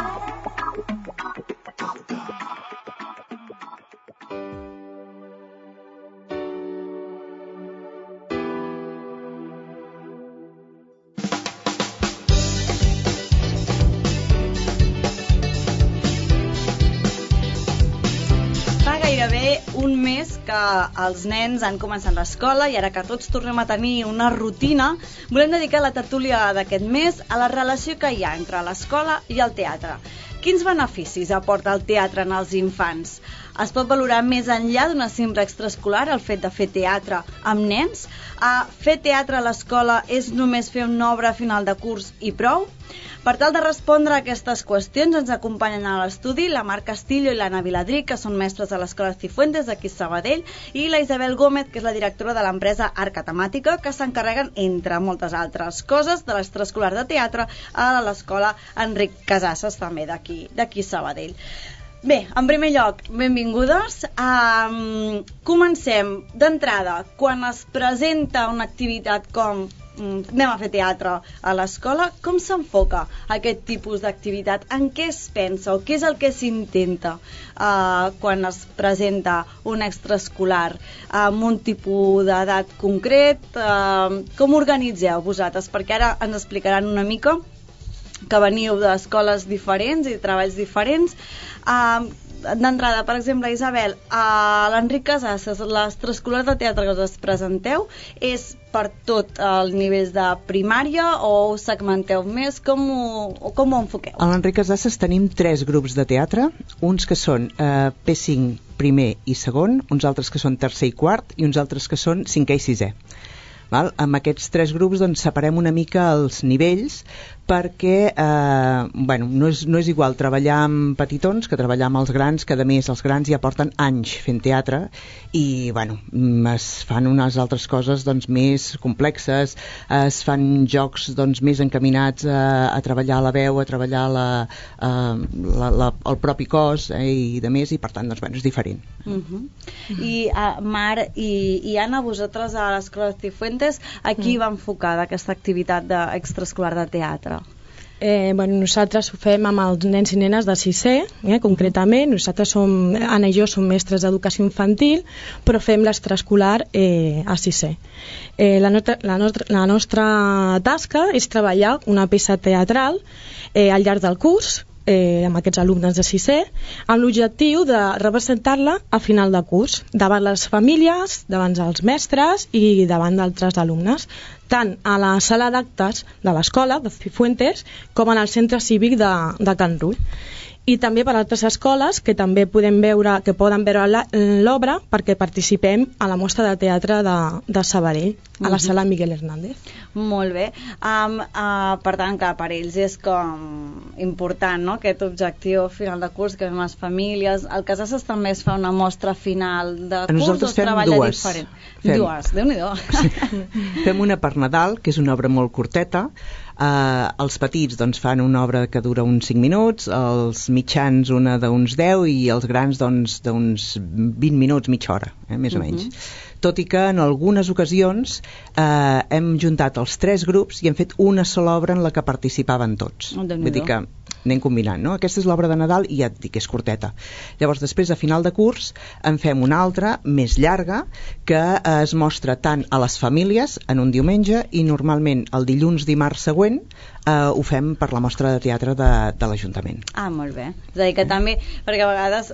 S23: Gairebé un mes que els nens han començat l'escola i ara que tots tornem a tenir una rutina, volem dedicar la tertúlia d'aquest mes a la relació que hi ha entre l'escola i el teatre. Quins beneficis aporta el teatre en els infants? Es pot valorar més enllà d'una simple extraescolar el fet de fer teatre amb nens? Fer teatre a l'escola és només fer una obra a final de curs i prou? Per tal de respondre a aquestes qüestions ens acompanyen a l'estudi la Mar Castillo i l'Anna Viladrí, que són mestres de l'Escola Cifuentes d'aquí a Sabadell, i la Isabel Gómez, que és la directora de l'empresa Arca Temàtica, que s'encarreguen, entre moltes altres coses, de l'extraescolar de teatre a l'Escola Enric Casasses, també d'aquí a Sabadell. Bé, en primer lloc, benvingudes. Comencem d'entrada. Quan es presenta una activitat com anem a fer teatre a l'escola, com s'enfoca aquest tipus d'activitat? En què es pensa o què és el que s'intenta quan es presenta un extraescolar amb un tipus d'edat concret? Com organitzeu vosaltres? Perquè ara ens explicaran una mica que veniu d'escoles diferents i treballs diferents. D'entrada, per exemple, Isabel, a l'Enric Casasses, l'extraescolar de teatre que us presenteu és per tot el nivell de primària o us segmenteu més? Com ho enfoqueu?
S24: A l'Enric Casasses tenim 3 grups de teatre, uns que són P5 primer i segon, uns altres que són tercer i quart i uns altres que són cinquè i sisè. Amb aquests 3 grups doncs, separem una mica els nivells perquè no és igual treballar amb petitons que treballar amb els grans, que a més els grans ja porten anys fent teatre i es fan unes altres coses doncs, més complexes, es fan jocs doncs, més encaminats a treballar la veu, a treballar el propi cos i de més, i per tant doncs, és diferent.
S23: I Mar i Anna, vosaltres a l'Escola Cifuentes, a qui va enfocada aquesta activitat extraescolar de teatre?
S3: Nosaltres ho fem amb els nens i nenes de 6è, concretament. Nosaltres Anna i jo som mestres d'educació infantil, però fem l'extraescolar a 6è. La nostra tasca és treballar una peça teatral al llarg del curs amb aquests alumnes de 6è, amb l'objectiu de representar-la a final de curs, davant les famílies, davant els mestres i davant d'altres alumnes, tant a la sala d'actes de l'escola de Cifuentes com en el centre cívic de Can Rull. I també per altres escoles que també poden veure l'obra perquè participem a la mostra de teatre de Sabadell, a la sala Miguel Hernández.
S23: Molt bé. Per tant, que per ells és com important, no?, aquest objectiu final de curs, que veiem les famílies. Al Casases també es fa una mostra final de curs.
S24: Nosaltres fem dues.
S23: Dues, Déu-n'hi-do.
S24: Fem una per Nadal, que és una obra molt curteta. Els petits doncs, fan una obra que dura uns 5 minuts, els mitjans una d'uns 10 i els grans d'uns 20 minuts, mitja hora, més o menys. Tot i que en algunes ocasions hem juntat els 3 grups i hem fet una sola obra en la que participaven tots. Vull dir que anem combinant, no? Aquesta és l'obra de Nadal i ja et dic que és curteta. Llavors, després, a final de curs, en fem una altra, més llarga, que es mostra tant a les famílies en un diumenge i normalment el dilluns dimarts següent ho fem per la mostra de teatre de l'Ajuntament.
S23: Molt bé. És a dir, que també, perquè a vegades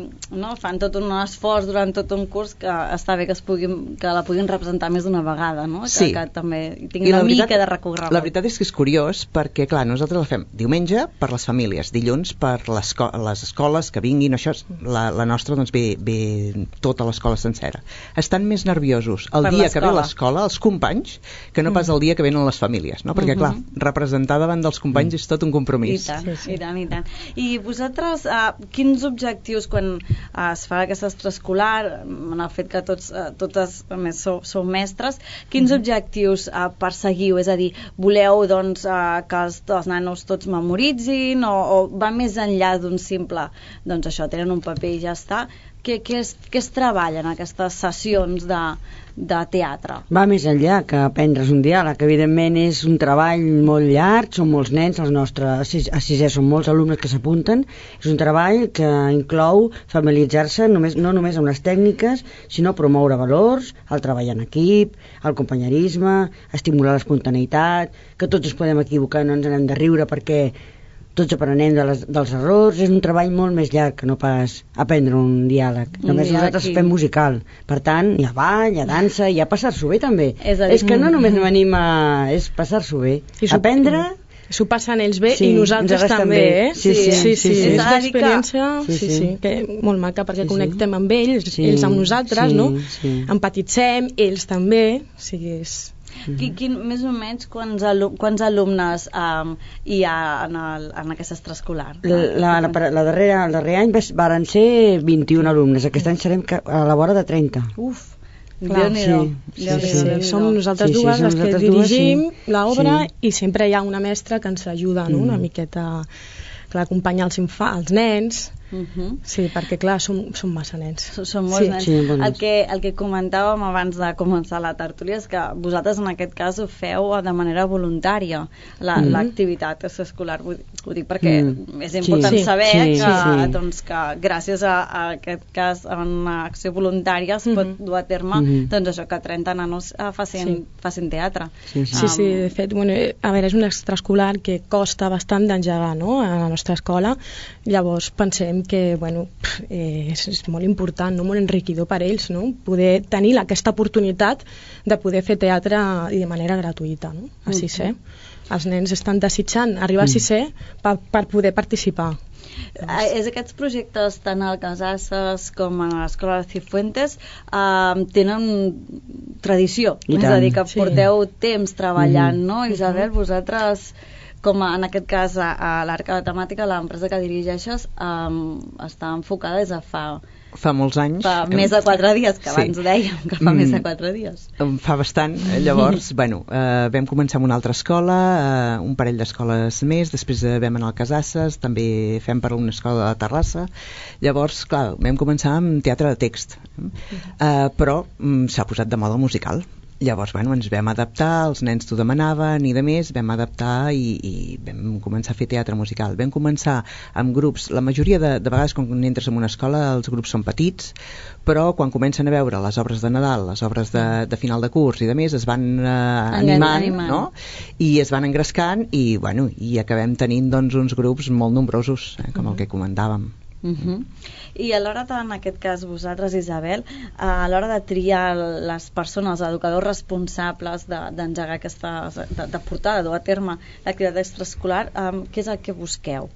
S23: fan tot un esforç durant tot un curs que està bé que la puguin representar més d'una vegada, no?
S24: Sí.
S23: Que també tingui una mica de recorregut.
S24: La veritat és que és curiós perquè, clar, nosaltres la fem diumenge per les famílies, dilluns per les escoles que vinguin, això la nostra doncs ve tota l'escola sencera. Estan més nerviosos el dia que ve l'escola, els companys, que no pas el dia que venen les famílies, no? Perquè, clar, representar davant dels companys és tot un compromís.
S23: I tant. I vosaltres, quins objectius, quan es fa aquesta extraescolar, en el fet que totes a més sou mestres, quins objectius perseguiu? És a dir, voleu que els nanos tots memoritzin o va més enllà d'un simple, doncs això, tenen un paper i ja està? Què es treballa en aquestes sessions de teatre?
S4: Va més enllà que aprendre's un diàleg, evidentment és un treball molt llarg, són molts nens, els nostres a 6è són molts alumnes que s'apunten, és un treball que inclou familiaritzar-se no només amb les tècniques, sinó promoure valors, el treball en equip, el companyerisme, estimular l'espontaneïtat, que tots ens podem equivocar, no ens n'hem de riure perquè tots aprenem dels errors. És un treball molt més llarg que no pas aprendre un diàleg. Només nosaltres fem musical, per tant hi ha ball, hi ha dansa, hi ha passar-s'ho bé també. És que no només venim és passar-s'ho bé, aprendre.
S3: S'ho passen ells bé i nosaltres també, Sí. És una experiència molt maca perquè connectem amb ells amb nosaltres, no? Empatitzem, ells també,
S23: Més o menys quants alumnes hi ha en aquesta extraescolar?
S4: El darrer any varen ser 21 alumnes, aquest any serem a la vora de 30.
S3: Som nosaltres dues les que dirigim l'obra i sempre hi ha una mestra que ens ajuda una miqueta a acompanyar els nens. Sí, perquè clar, són massa nens.
S23: Són molts nens. El que comentàvem abans de començar la tertúlia és que vosaltres en aquest cas ho feu de manera voluntària, l'activitat escolar. Ho dic perquè és important saber que gràcies a aquest cas a una acció voluntària es pot dur a terme això, que 30 nanos facin teatre.
S3: Sí, de fet, és un extraescolar que costa bastant d'engegar a la nostra escola, llavors pensem que és molt important, molt enriquidor per ells, poder tenir aquesta oportunitat de poder fer teatre i de manera gratuïta a 6è. Els nens estan desitjant arribar a 6è per poder participar.
S23: És aquests projectes tant al Casases com a l'Escola de Cifuentes tenen tradició, és a dir, que porteu temps treballant, no? Isabel, vosaltres com en aquest cas a l'Arca de Temàtica, l'empresa que dirigeixes està enfocada des de
S24: fa molts anys.
S23: Fa més de 4 dies, que abans dèiem que fa més de 4 dies.
S24: Fa bastant. Llavors, vam començar amb una altra escola, un parell d'escoles més, després vam anar al Casasses, també fem per una escola de Terrassa. Llavors, clar, vam començar amb teatre de text, però s'ha posat de moda el musical. Llavors, ens vam adaptar, els nens t'ho demanaven i de més, vam adaptar i vam començar a fer teatre musical. Vam començar amb grups, la majoria de vegades quan entres en una escola els grups són petits, però quan comencen a veure les obres de Nadal, les obres de final de curs i de més, es van animant, no? I es van engrescant i acabem tenint uns grups molt nombrosos, com el que comentàvem.
S23: I a l'hora en aquest cas vosaltres, Isabel, a l'hora de triar les persones, els educadors responsables d'engegar de portar, de dur a terme l'activitat extraescolar, què és el que busqueu?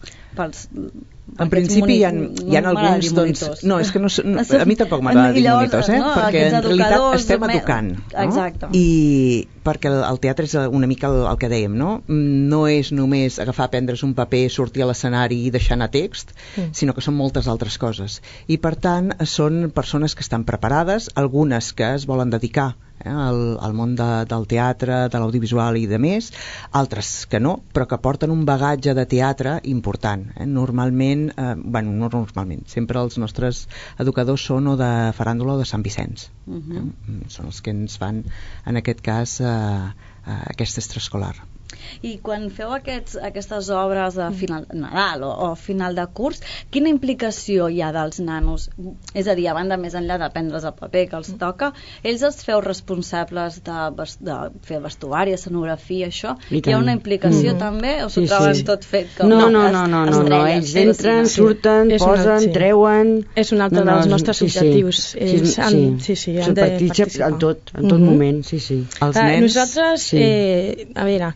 S24: En principi hi ha alguns, no, és que a mi tampoc m'agrada dir monitors, perquè en realitat estem educant, no? I perquè el teatre és una mica el que dèiem, no? No és només prendre's un paper, sortir a l'escenari i deixar anar text, sinó que són moltes altres coses. I per tant són persones que estan preparades, algunes que es volen dedicar al món del teatre, de l'audiovisual i de més, altres que no, però que porten un bagatge de teatre important. Normalment, no normalment, sempre els nostres educadors són o de faràndula o de Sant Vicenç. Són els que ens fan, en aquest cas, aquest extraescolar.
S23: I quan feu aquestes obres de final de Nadal o final de curs, quina implicació hi ha dels nanos? És a dir, a banda més enllà de prendre's el paper que els toca, ells els feu responsables de fer vestuari, escenografia, això? Hi ha una implicació també o s'ho troben tot fet?
S4: No, ells entren, surten, posen, treuen...
S3: És un altre dels nostres objectius.
S4: Sí, han de participar. En tot moment, sí.
S3: Nosaltres, a veure,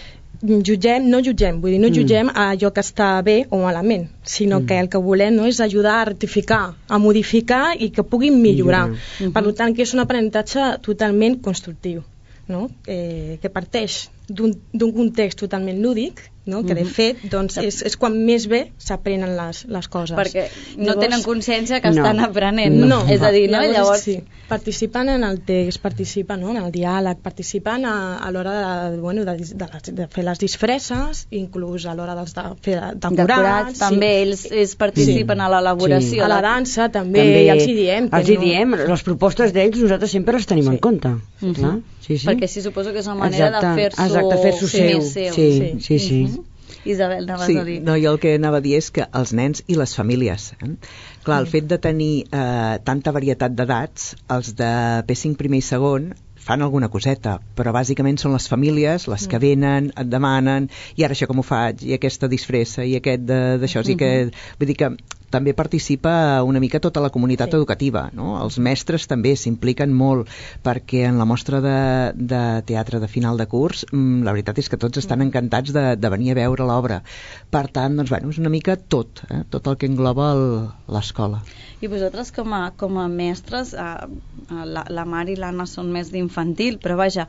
S3: no jutgem allò que està bé o malament, sinó que el que volem és ajudar a rectificar, a modificar i que puguin millorar. Per tant, que és un aprenentatge totalment constructiu, no? Que parteix d'un context totalment lúdic, no? Que de fet és quan més bé s'aprenen les coses,
S23: perquè no tenen consciència que estan aprenent, és a dir,
S3: llavors participen en el text, participen en el diàleg, participen a l'hora de fer les disfresses, inclús a l'hora de fer decorats,
S23: també ells participen a l'elaboració,
S3: a la dansa també, i els hi diem,
S4: les propostes d'ells nosaltres sempre les tenim en compte,
S23: perquè sí, suposo que és una manera de fer-s'ho més seu.
S4: Sí.
S23: Isabel, anaves a dir.
S24: No, jo el que anava a dir és que els nens i les famílies, clar, el fet de tenir tanta varietat d'edats, els de P5 primer i segon fan alguna coseta, però bàsicament són les famílies les que venen, et demanen i ara això com ho faig, i aquesta disfressa i aquest d'això, vull dir que també participa una mica tota la comunitat educativa, no? Els mestres també s'impliquen molt, perquè en la mostra de teatre de final de curs la veritat és que tots estan encantats de venir a veure l'obra. Per tant, és una mica tot el que engloba l'escola.
S23: I vosaltres com a mestres, la Mar i l'Anna són més d'infantil, però vaja,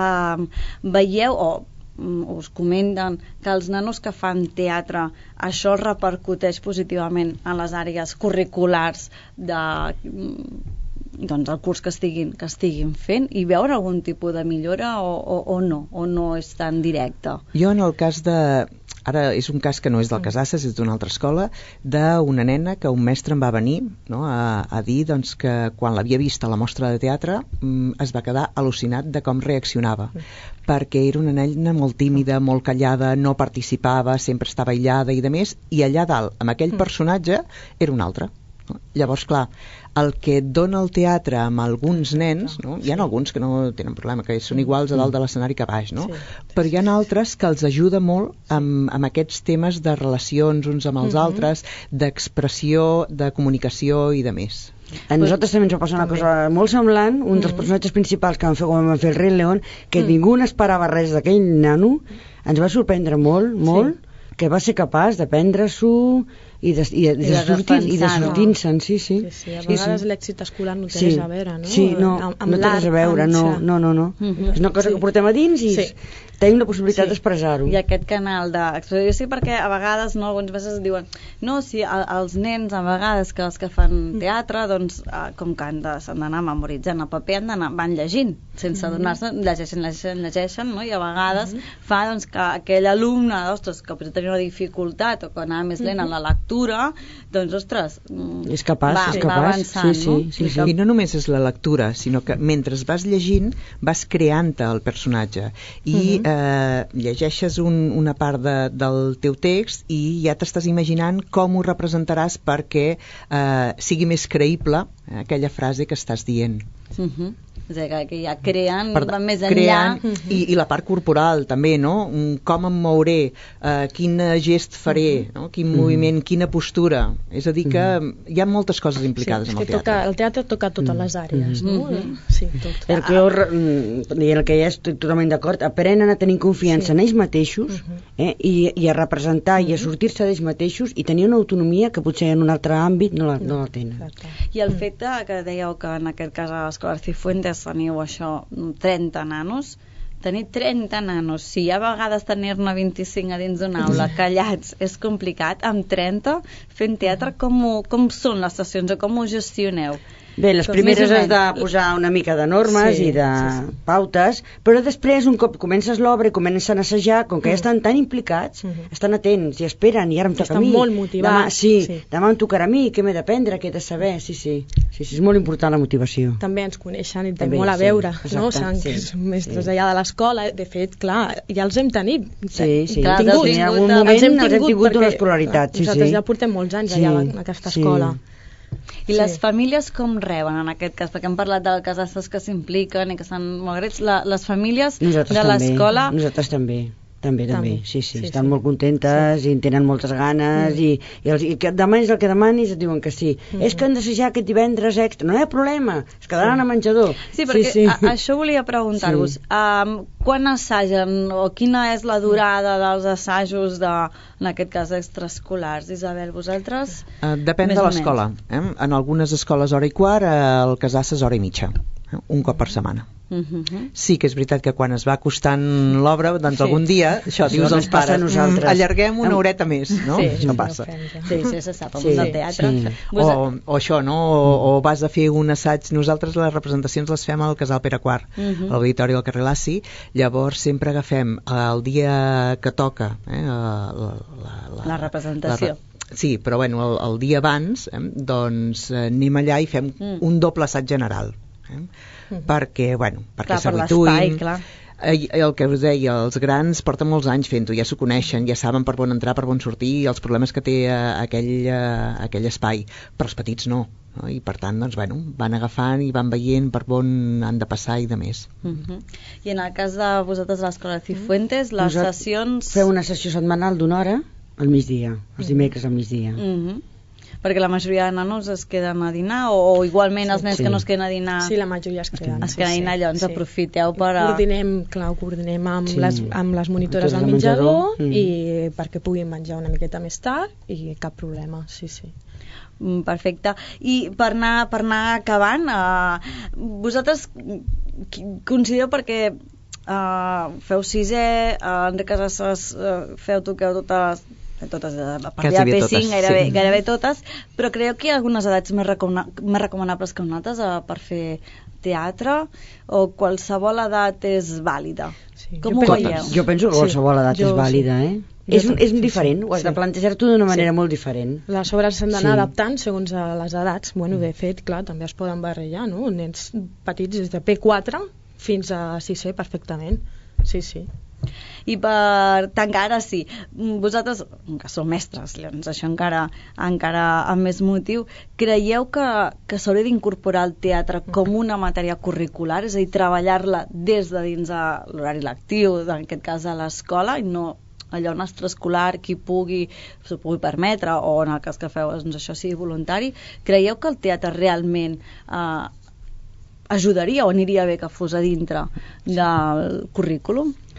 S23: veieu o us comenten que els nanos que fan teatre això repercuteix positivament en les àrees curriculars del curs que estiguin fent, i veure algun tipus de millora o no és tan directe?
S24: Jo en el cas de... Ara és un cas que no és del Casasses, és d'una altra escola, d'una nena que un mestre em va venir a dir que quan l'havia vist a la mostra de teatre es va quedar al·lucinat de com reaccionava, perquè era una nena molt tímida, molt callada, no participava, sempre estava aïllada i de més, i allà dalt, amb aquell personatge, era un altre. Llavors, clar, el que dona el teatre amb alguns nens, hi ha alguns que no tenen problema, que són iguals a dalt de l'escenari que a baix, però hi ha altres que els ajuda molt amb aquests temes de relacions uns amb els altres, d'expressió, de comunicació i de més.
S4: A nosaltres també ens va passar una cosa molt semblant. Un dels personatges principals que vam fer quan vam fer el Rei León, que ningú n'esperava res d'aquell nano, ens va sorprendre molt, que va ser capaç de prendre-s'ho i de sortir-se'n, sí.
S3: A vegades l'èxit escolar no té res a veure, no?
S4: Sí, no té res a veure, no. És una cosa que portem a dins i tenim la possibilitat d'expressar-ho.
S23: I aquest canal d'expressió, sí, perquè a vegades, no, alguns mesos diuen, no, si els nens, a vegades, que els que fan teatre, doncs, com que s'han d'anar memoritzant el paper, van llegint, sense donar-se, llegeixen, no? I a vegades fa doncs, que aquell alumne, ostres, que pot tenir una dificultat o que anava més lent en la lectura, doncs, ostres,
S4: és capaç,
S23: va avançant,
S4: sí.
S24: I no només és la lectura, sinó que mentre vas llegint vas creant-te el personatge i llegeixes una part del teu text i ja t'estàs imaginant com ho representaràs perquè sigui més creïble aquella frase que estàs dient.
S23: És a dir, que ja creen, van més enllà.
S24: I la part corporal també, no? Com em mouré, quin gest faré, no? Quin moviment, quina postura. És a dir que hi ha moltes coses implicades en el teatre.
S3: El teatre toca totes les àrees, no? Sí, tot.
S4: I el que ja estic totalment d'acord, aprenen a tenir confiança en ells mateixos i a representar i a sortir-se d'ells mateixos i tenir una autonomia que potser en un altre àmbit no la tenen.
S23: I el fet que dèieu que en aquest cas a l'Escola Cifuentes teniu això, 30 nanos, tenir 30 nanos, si hi ha vegades tenir-ne 25 a dins d'una aula callats és complicat, amb 30 fent teatre, com són les sessions o com ho gestioneu?
S4: Bé, les primeres has de posar una mica de normes i de pautes, però després, un cop comences l'obra i comencen a assajar, com que ja estan tan implicats, estan atents i esperen, i ara em toca a mi.
S3: Estan molt motivats.
S4: Demà em tocarà a mi, què m'he d'aprendre, què he de saber, sí, és molt important la motivació.
S3: També ens coneixen i tenen molt a veure, no? Saben que som mestres allà de l'escola, de fet, clar, ja els hem tenit.
S4: En algun moment els hem tingut una escolaritat.
S3: Nosaltres ja portem molts anys allà en aquesta escola.
S23: I les famílies com reben en aquest cas? Perquè hem parlat de casasses que s'impliquen i que estan molt grets. Les famílies de l'escola...
S4: Nosaltres també. També, sí, estan molt contentes i en tenen moltes ganes i que demanis el que demanis et diuen que sí. És que han d'assajar aquest divendres extra, no hi ha problema, es quedaran a menjador.
S23: Sí, perquè això volia preguntar-vos. Quan assagen o quina és la durada dels assajos en aquest cas extraescolars? Isabel, vosaltres?
S24: Depèn de l'escola. En algunes escoles hora i quart, el Casassa és hora i mitja, un cop per setmana. Sí que és veritat que quan es va acostant l'obra, doncs algun dia això dius als pares, allarguem una horeta més, no? Això passa.
S23: Sí, se sap, al món del teatre.
S24: O això, no? O vas a fer un assaig. Nosaltres les representacions les fem al Casal Pere IV, a l'Auditori del carrer Laci. Llavors sempre agafem el dia que toca
S23: la representació.
S24: Sí, però bueno, el dia abans doncs anem allà i fem un doble assaig general, perquè s'habituïn. El que us deia, els grans porten molts anys fent-ho, ja s'ho coneixen, ja saben per on entrar, per on sortir, els problemes que té aquell espai, però els petits no, i per tant doncs, van agafant i van veient per on han de passar i de més.
S23: I en el cas de vosaltres a l'Escola Cifuentes, les sessions...
S4: Feu una sessió setmanal d'una hora al migdia, els dimecres al migdia.
S23: Perquè la majoria de nanos es queden a dinar o igualment els nens que no es queden a dinar...
S3: Sí, la majoria es queden.
S23: Es queden a dinar, llavors aprofiteu per...
S3: Coordinem amb les monitores del menjador i perquè puguin menjar una miqueta més tard i cap problema, sí.
S23: Perfecte. I per anar acabant, vosaltres considereu perquè feu sisè, Enric Casasses toqueu totes a partir de P5 gairebé totes, però creieu que hi ha algunes edats més recomanables que unes per fer teatre o qualsevol edat és vàlida? Com ho veieu?
S4: Jo penso que qualsevol edat és vàlida, és diferent, ho has de plantejar-t'ho d'una manera molt diferent.
S3: Les obres s'han d'anar adaptant segons les edats. De fet, clar, també es poden barrejar, no? Nens petits des de P4 fins a 6è perfectament. Sí.
S23: I per tancar, ara sí, vosaltres, que sou mestres, llavors això encara amb més motiu, creieu que s'hauria d'incorporar el teatre com una matèria curricular, és a dir, treballar-la des de dins de l'horari lectiu, en aquest cas a l'escola, i no allò un extraescolar, qui s'ho pugui permetre, o en el cas que feu doncs això sigui voluntari. Creieu que el teatre realment ajudaria o aniria bé que fos a dintre del currículum?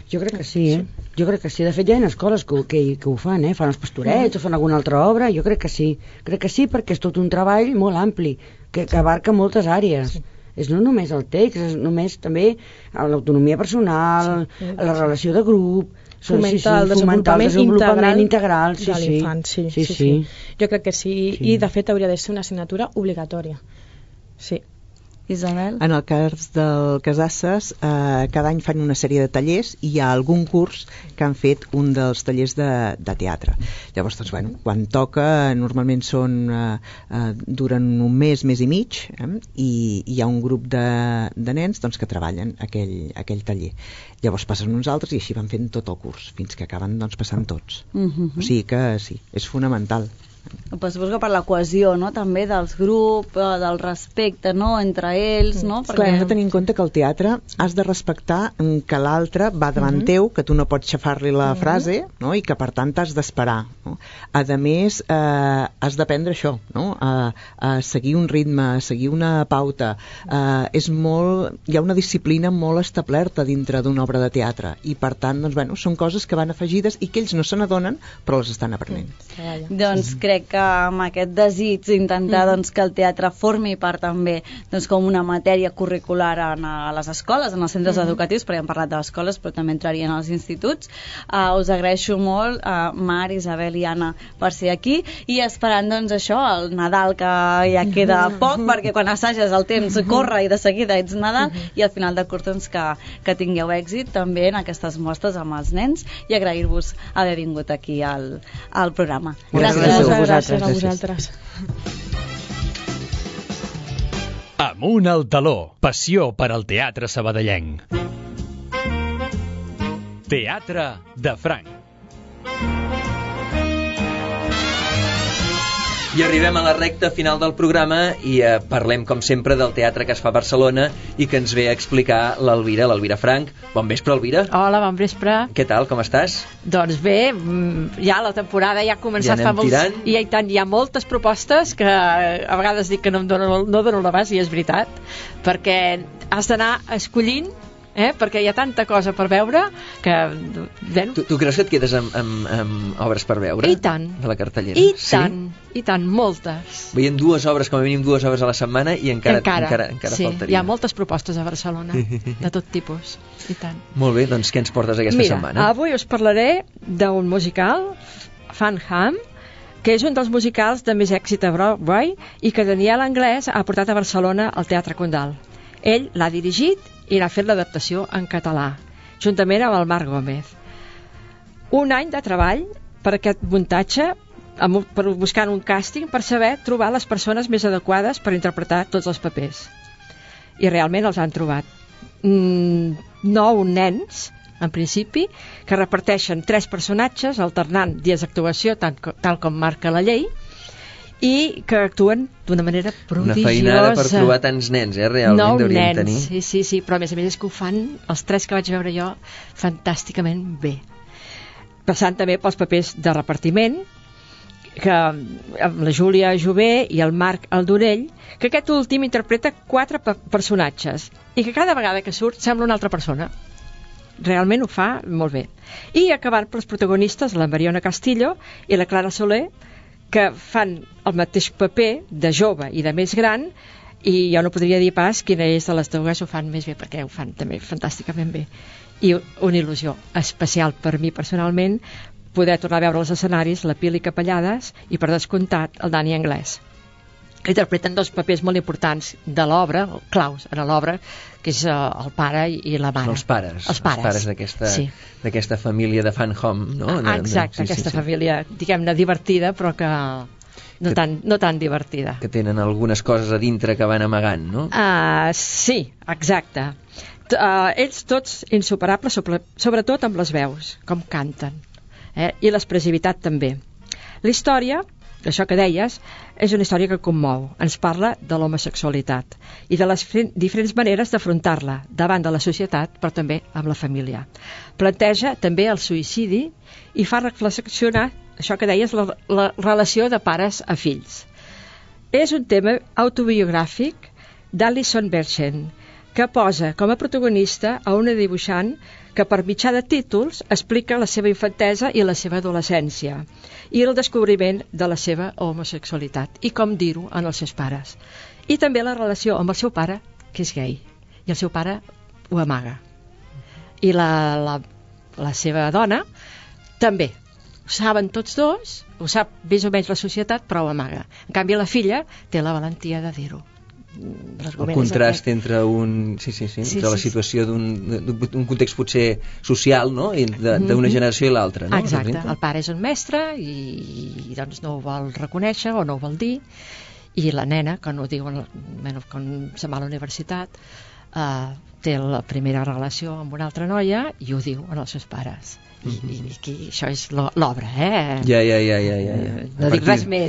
S4: Jo crec que sí, Jo crec que sí. De fet, hi ha escoles que ho fan, fan els pastorets o fan alguna altra obra. Jo crec que sí. Crec que sí perquè és tot un treball molt ampli, que abarca moltes àrees. És no només el text, és només també l'autonomia personal, la relació de grup,
S3: fomentar el desenvolupament
S4: integral
S3: de l'infant. Sí. Jo crec que sí. I de fet hauria de ser una assignatura obligatòria. Sí.
S23: Isabel?
S24: En el cas del Casasses, cada any fan una sèrie de tallers i hi ha algun curs que han fet un dels tallers de teatre. Llavors, doncs, quan toca, normalment duren un mes i mig, i hi ha un grup de nens que treballen aquell taller. Llavors passen uns altres i així van fent tot el curs, fins que acaben passant tots. O sigui que sí, és fonamental.
S23: Pues suposo que per la cohesió, no? També dels grups, del respecte, no? Entre ells, no?
S24: Perquè... Clar, hem de tenir en compte que al teatre has de respectar que l'altre va davant teu, que tu no pots xafar-li la frase, no? I que per tant t'has d'esperar, no? A més, has d'aprendre això, no? A seguir un ritme, a seguir una pauta. Hi ha una disciplina molt establerta dintre d'una obra de teatre i per tant, són coses que van afegides i que ells no se n'adonen, però les estan aprenent.
S23: Doncs crec que amb aquest desig d'intentar que el teatre formi part també com una matèria curricular a les escoles, en els centres educatius, perquè hem parlat de les escoles però també entrarien als instituts. Us agraeixo molt, Mar, Isabel i Anna, per ser aquí i esperant això, el Nadal que ja queda poc, perquè quan assages el temps corre i de seguida ets Nadal, i al final de curs que tingueu èxit també en aquestes mostres amb els nens, i agrair-vos haver vingut aquí al programa.
S3: Gràcies a vosaltres.
S2: Amunt al taló, passió per al teatre sabadellenc. Teatre de Franc.
S1: I arribem a la recta final del programa i parlem, com sempre, del teatre que es fa a Barcelona i que ens ve a explicar l'Elvira Franc. Bon vespre, Elvira.
S6: Hola, bon vespre.
S1: Què tal, com estàs?
S6: Doncs bé, ja la temporada ja ha començat fa molts...
S1: tirant.
S6: I tant, hi ha moltes propostes que a vegades dic que no dono l'abast, i és veritat, perquè has d'anar escollint, perquè hi ha tanta cosa per veure que...
S1: Tu creus que et quedes amb obres per veure?
S6: I tant.
S1: De la cartellera?
S6: I tant, moltes.
S1: Veiem com a mínim 2 obres a la setmana i encara faltaria.
S6: Hi ha moltes propostes a Barcelona, de tot tipus, i tant.
S1: Molt bé, doncs què ens portes aquesta setmana?
S6: Mira, avui us parlaré d'un musical, Fun Home, que és un dels musicals de més èxit a Broadway i que Daniel Anglès ha portat a Barcelona al Teatre Condal. Ell l'ha dirigit i n'ha fet l'adaptació en català, juntament amb el Marc Gómez. Un any de treball per aquest muntatge, per buscar un càsting per saber trobar les persones més adequades per interpretar tots els papers. I realment els han trobat. 9 nens, en principi, que reparteixen 3 personatges, alternant dies d'actuació, tal com marca la llei, i que actuen d'una manera prodigiosa.
S1: Una feinada per trobar tants nens, realment devríem tenir.
S6: Sí, però a més és que ho fan, els 3 que vaig veure jo, fantàsticament bé. Passant també pels papers de repartiment, que amb la Júlia Jové i el Marc Aldorell, que aquest últim interpreta 4 personatges, i que cada vegada que surt sembla una altra persona. Realment ho fa molt bé. I acabant pels protagonistes, la Mariona Castillo i la Clara Soler, que fan el mateix paper de jove i de més gran, i jo no podria dir pas quina és de les dues ho fan més bé, perquè ho fan també fantàsticament bé. I una il·lusió especial per mi personalment poder tornar a veure els escenaris la Pili Capellades i, per descomptat, el Dani Anglès. Interpreten 2 papers molt importants de l'obra, claus en l'obra, que és el pare i la mare.
S1: Els pares d'aquesta família de Fun Home, no?
S6: Exacte, aquesta família, diguem-ne, divertida, però que no tan divertida.
S1: Que tenen algunes coses a dintre que van amagant, no?
S6: Sí, exacte. Ells tots insuperables, sobretot amb les veus, com canten, i l'expressivitat també. La història, això que deies, és una història que commou. Ens parla de l'homosexualitat i de les diferents maneres d'afrontar-la davant de la societat, però també amb la família. Planteja també el suïcidi i fa reflexionar, això que deies, la relació de pares a fills. És un tema autobiogràfic d'Alison Berchen, que posa com a protagonista a una dibuixant que per mitjà de títols explica la seva infantesa i la seva adolescència i el descobriment de la seva homosexualitat i com dir-ho en els seus pares. I també la relació amb el seu pare, que és gai, i el seu pare ho amaga. I la seva dona també. Ho saben tots dos, ho sap més o menys la societat, però ho amaga. En canvi, la filla té la valentia de dir-ho.
S1: El contrast entre entre la situació d'un context potser social, no? D'una generació i l'altra, no?
S6: Exacte, el pare és un mestre i doncs no ho vol reconèixer o no ho vol dir, i la nena, quan ho diu quan se'n va a la universitat, té la primera relació amb una altra noia i ho diu als seus pares. I això és l'obra,
S1: Ja.
S6: No dic res més,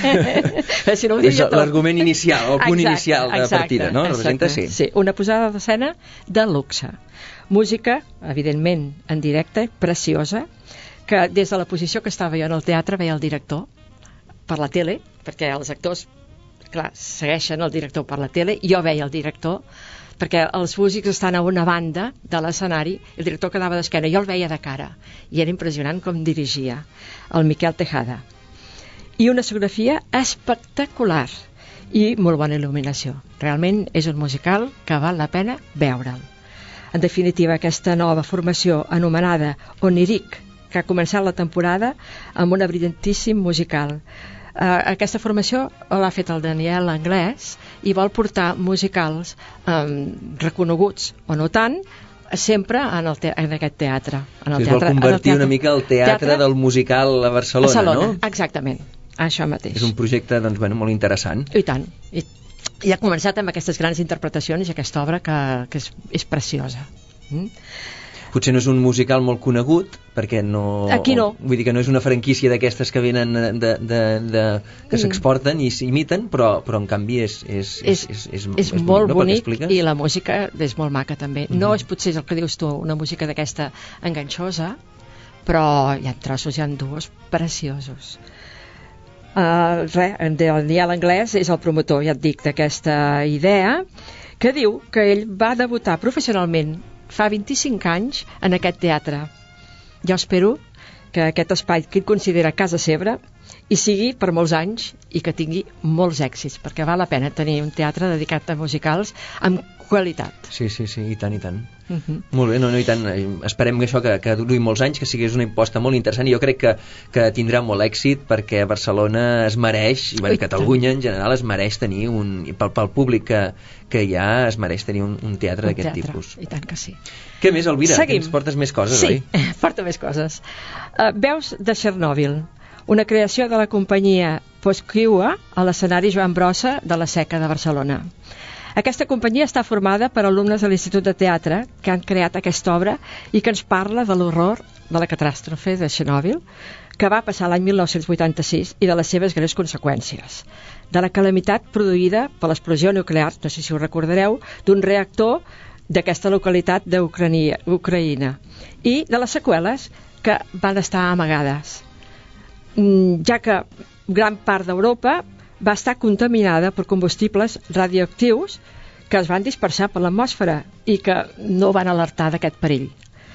S6: si no ho diria tot.
S1: L'argument inicial, el punt inicial de partida, no? Representa,
S6: sí, una posada d'escena de luxe. Música, evidentment, en directe, preciosa, que des de la posició que estava jo en el teatre veia el director per la tele, perquè els actors, clar, segueixen el director per la tele, jo veia el director, perquè els músics estan a una banda de l'escenari, el director quedava d'esquena, jo el veia de cara, i era impressionant com dirigia, el Miquel Tejada. I una escenografia espectacular, i molt bona il·luminació. Realment és un musical que val la pena veure'l. En definitiva, aquesta nova formació anomenada Oniric, que ha començat la temporada amb un brillantíssim musical. Aquesta formació l'ha fet el Daniel Anglès i vol portar musicals reconeguts o no tant, sempre en aquest teatre.
S1: Es vol convertir una mica el teatre del musical a Barcelona, no?
S6: Exactament, això mateix.
S1: És un projecte molt interessant.
S6: I tant. I ha començat amb aquestes grans interpretacions i aquesta obra que és preciosa.
S1: Potser no és un musical molt conegut, perquè no...
S6: Aquí no.
S1: Vull dir que no és una franquícia d'aquestes que venen que s'exporten i s'imiten, però en canvi és
S6: molt bonic i la música és molt maca també. No és potser el que dius tu, una música d'aquesta enganxosa, però hi ha trossos, hi ha duos preciosos. En Daniel Anglès és el promotor, ja et dic, d'aquesta idea, que diu que ell va debutar professionalment fa 25 anys en aquest teatre. Jo espero que aquest espai que ell considera casa seva hi sigui per molts anys i que tingui molts èxits, perquè val la pena tenir un teatre dedicat a musicals amb qualitat.
S1: Sí, i tant, i tant. Molt bé, i tant. Esperem que això que duri molts anys, que sigui una imposta molt interessant, i jo crec que tindrà molt èxit, perquè Barcelona es mereix, i Catalunya en general es mereix tenir pel públic que hi ha, es mereix tenir un teatre d'aquest tipus.
S6: I tant que sí.
S1: Què més, Elvira? Que ens portes més coses, oi?
S6: Sí, porta més coses. Veus de Chernobyl, una creació de la companyia Postkiua a l'escenari Joan Brossa de la Seca de Barcelona. Aquesta companyia està formada per alumnes de l'Institut de Teatre que han creat aquesta obra i que ens parla de l'horror de la catàstrofe de Chernobyl, que va passar l'any 1986 i de les seves greus conseqüències. De la calamitat produïda per l'explosió nuclear, no sé si ho recordareu, d'un reactor d'aquesta localitat d'Ucraïna, i de les seqüeles que van estar amagades, ja que gran part d'Europa va estar contaminada per combustibles radioactius que es van dispersar per l'atmosfera i que no van alertar d'aquest perill.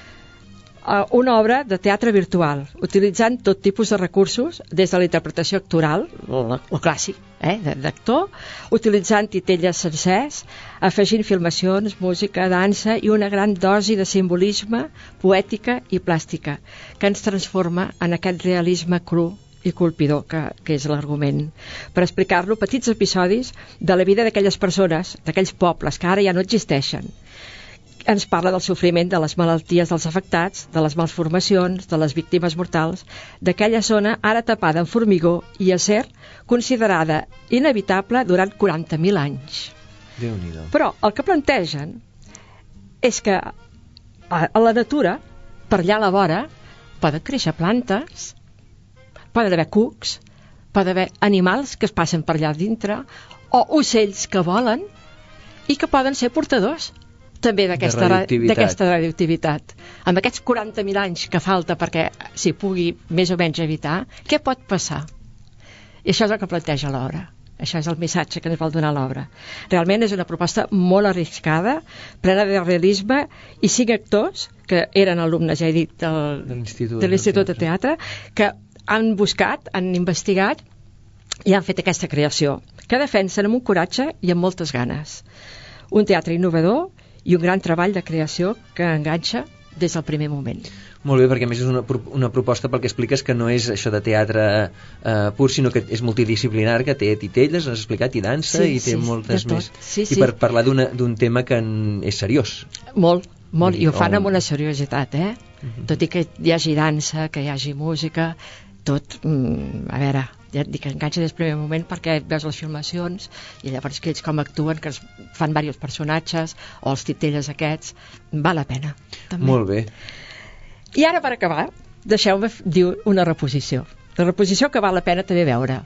S6: Una obra de teatre virtual, utilitzant tot tipus de recursos, des de la interpretació actoral, el clàssic, d'actor, utilitzant titelles sencers, afegint filmacions, música, dansa i una gran dosi de simbolisme, poètica i plàstica, que ens transforma en aquest realisme cru i colpidor que és l'argument. Per explicar-lo, petits episodis de la vida d'aquelles persones, d'aquells pobles que ara ja no existeixen. Ens parla del sofriment de les malalties dels afectats, de les malformacions, de les víctimes mortals, d'aquella zona ara tapada en formigó i acer, considerada inevitable durant 40.000 anys.
S1: Déu-n'hi-do.
S6: Però el que plantegen és que a la natura, per allà a la vora, poden créixer plantes, poden haver cucs, poden haver animals que es passen per allà dintre, o ocells que volen i que poden ser portadors també d'aquesta radioactivitat. Amb aquests 40.000 anys que falta perquè s'hi pugui més o menys evitar, què pot passar? I això és el que planteja l'obra. Això és el missatge que ens vol donar l'obra. Realment és una proposta molt arriscada, plena de realisme, i 5 actors, que eren alumnes, ja he dit, de l'Institut de Teatre, que han buscat, han investigat i han fet aquesta creació, que defensen amb un coratge i amb moltes ganes. Un teatre innovador i un gran treball de creació que enganxa des del primer moment.
S1: Molt bé, perquè a més és una proposta pel que expliques que no és això de teatre pur, sinó que és multidisciplinar, que té titelles, has explicat, i dansa, i té moltes més. I per parlar d'un tema que és seriós.
S6: Molt, i ho fan amb una seriositat, Tot i que hi hagi dansa, que hi hagi música, tot, a veure, ja et dic que enganxa des del primer moment perquè veus les filmacions i llavors que ells com actuen, que fan diversos personatges o els titelles aquests, val la pena també.
S1: Molt bé.
S6: I ara per acabar deixeu-me dir una reposició que val la pena també veure.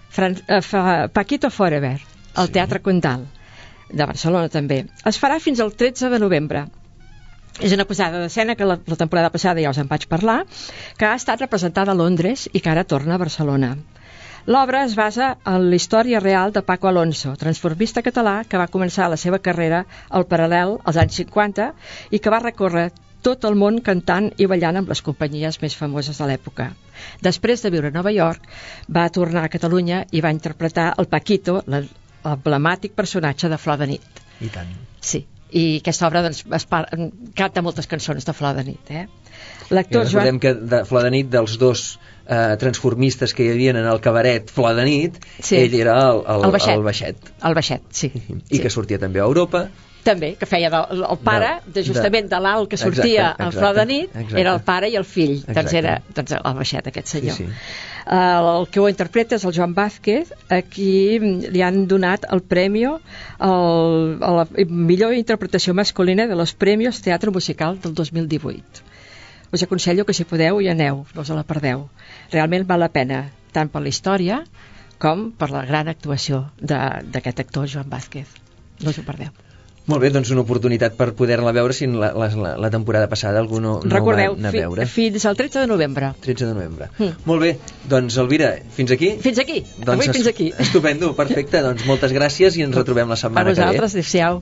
S6: Paquito Forever, al Teatre Condal de Barcelona també, es farà fins al 13 de novembre. És una posada d'escena que la temporada passada ja us en vaig parlar, que ha estat representada a Londres i que ara torna a Barcelona. L'obra es basa en la història real de Paco Alonso, transformista català que va començar la seva carrera al Paral·lel als anys 50 i que va recórrer tot el món cantant i ballant amb les companyies més famoses de l'època. Després de viure a Nova York, va tornar a Catalunya i va interpretar el Paquito, l'emblemàtic personatge de Flor de Nit.
S1: I tant.
S6: Sí, i aquesta obra doncs, canta moltes cançons de Flor de Nit. L'actor
S1: recordem que de Flor de Nit, dels dos transformistes que hi havia en el cabaret Flor de Nit, ell era el baixet.
S6: El baixet, sí.
S1: I que sortia també a Europa.
S6: També, que feia el pare, justament de l'alt que sortia al Flor de Nit, era el pare i el fill, doncs era el baixet, aquest senyor. El que ho interpreta és el Joan Vázquez, a qui li han donat el premi a la millor interpretació masculina de los Premios Teatre Musical del 2018. Us aconsello que si podeu hi aneu, no us la perdeu. Realment val la pena, tant per la història com per la gran actuació d'aquest actor Joan Vázquez. No us ho perdeu.
S1: Molt bé, doncs una oportunitat per poder-la veure si la temporada passada algú no va anar a veure.
S6: Fins al 13 de novembre.
S1: 13 de novembre. Molt bé, doncs Elvira, fins aquí?
S6: Fins aquí, avui fins aquí.
S1: Estupendo, perfecte, doncs moltes gràcies i ens retrobem la setmana que ve.
S6: A vosaltres, adéu-siau.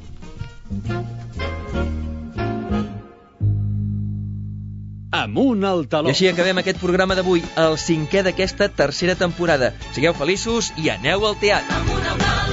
S2: Amunt al taló.
S1: I així acabem aquest programa d'avui, el 5è d'aquesta tercera temporada. Sigueu feliços i aneu al teatre. Amunt al taló.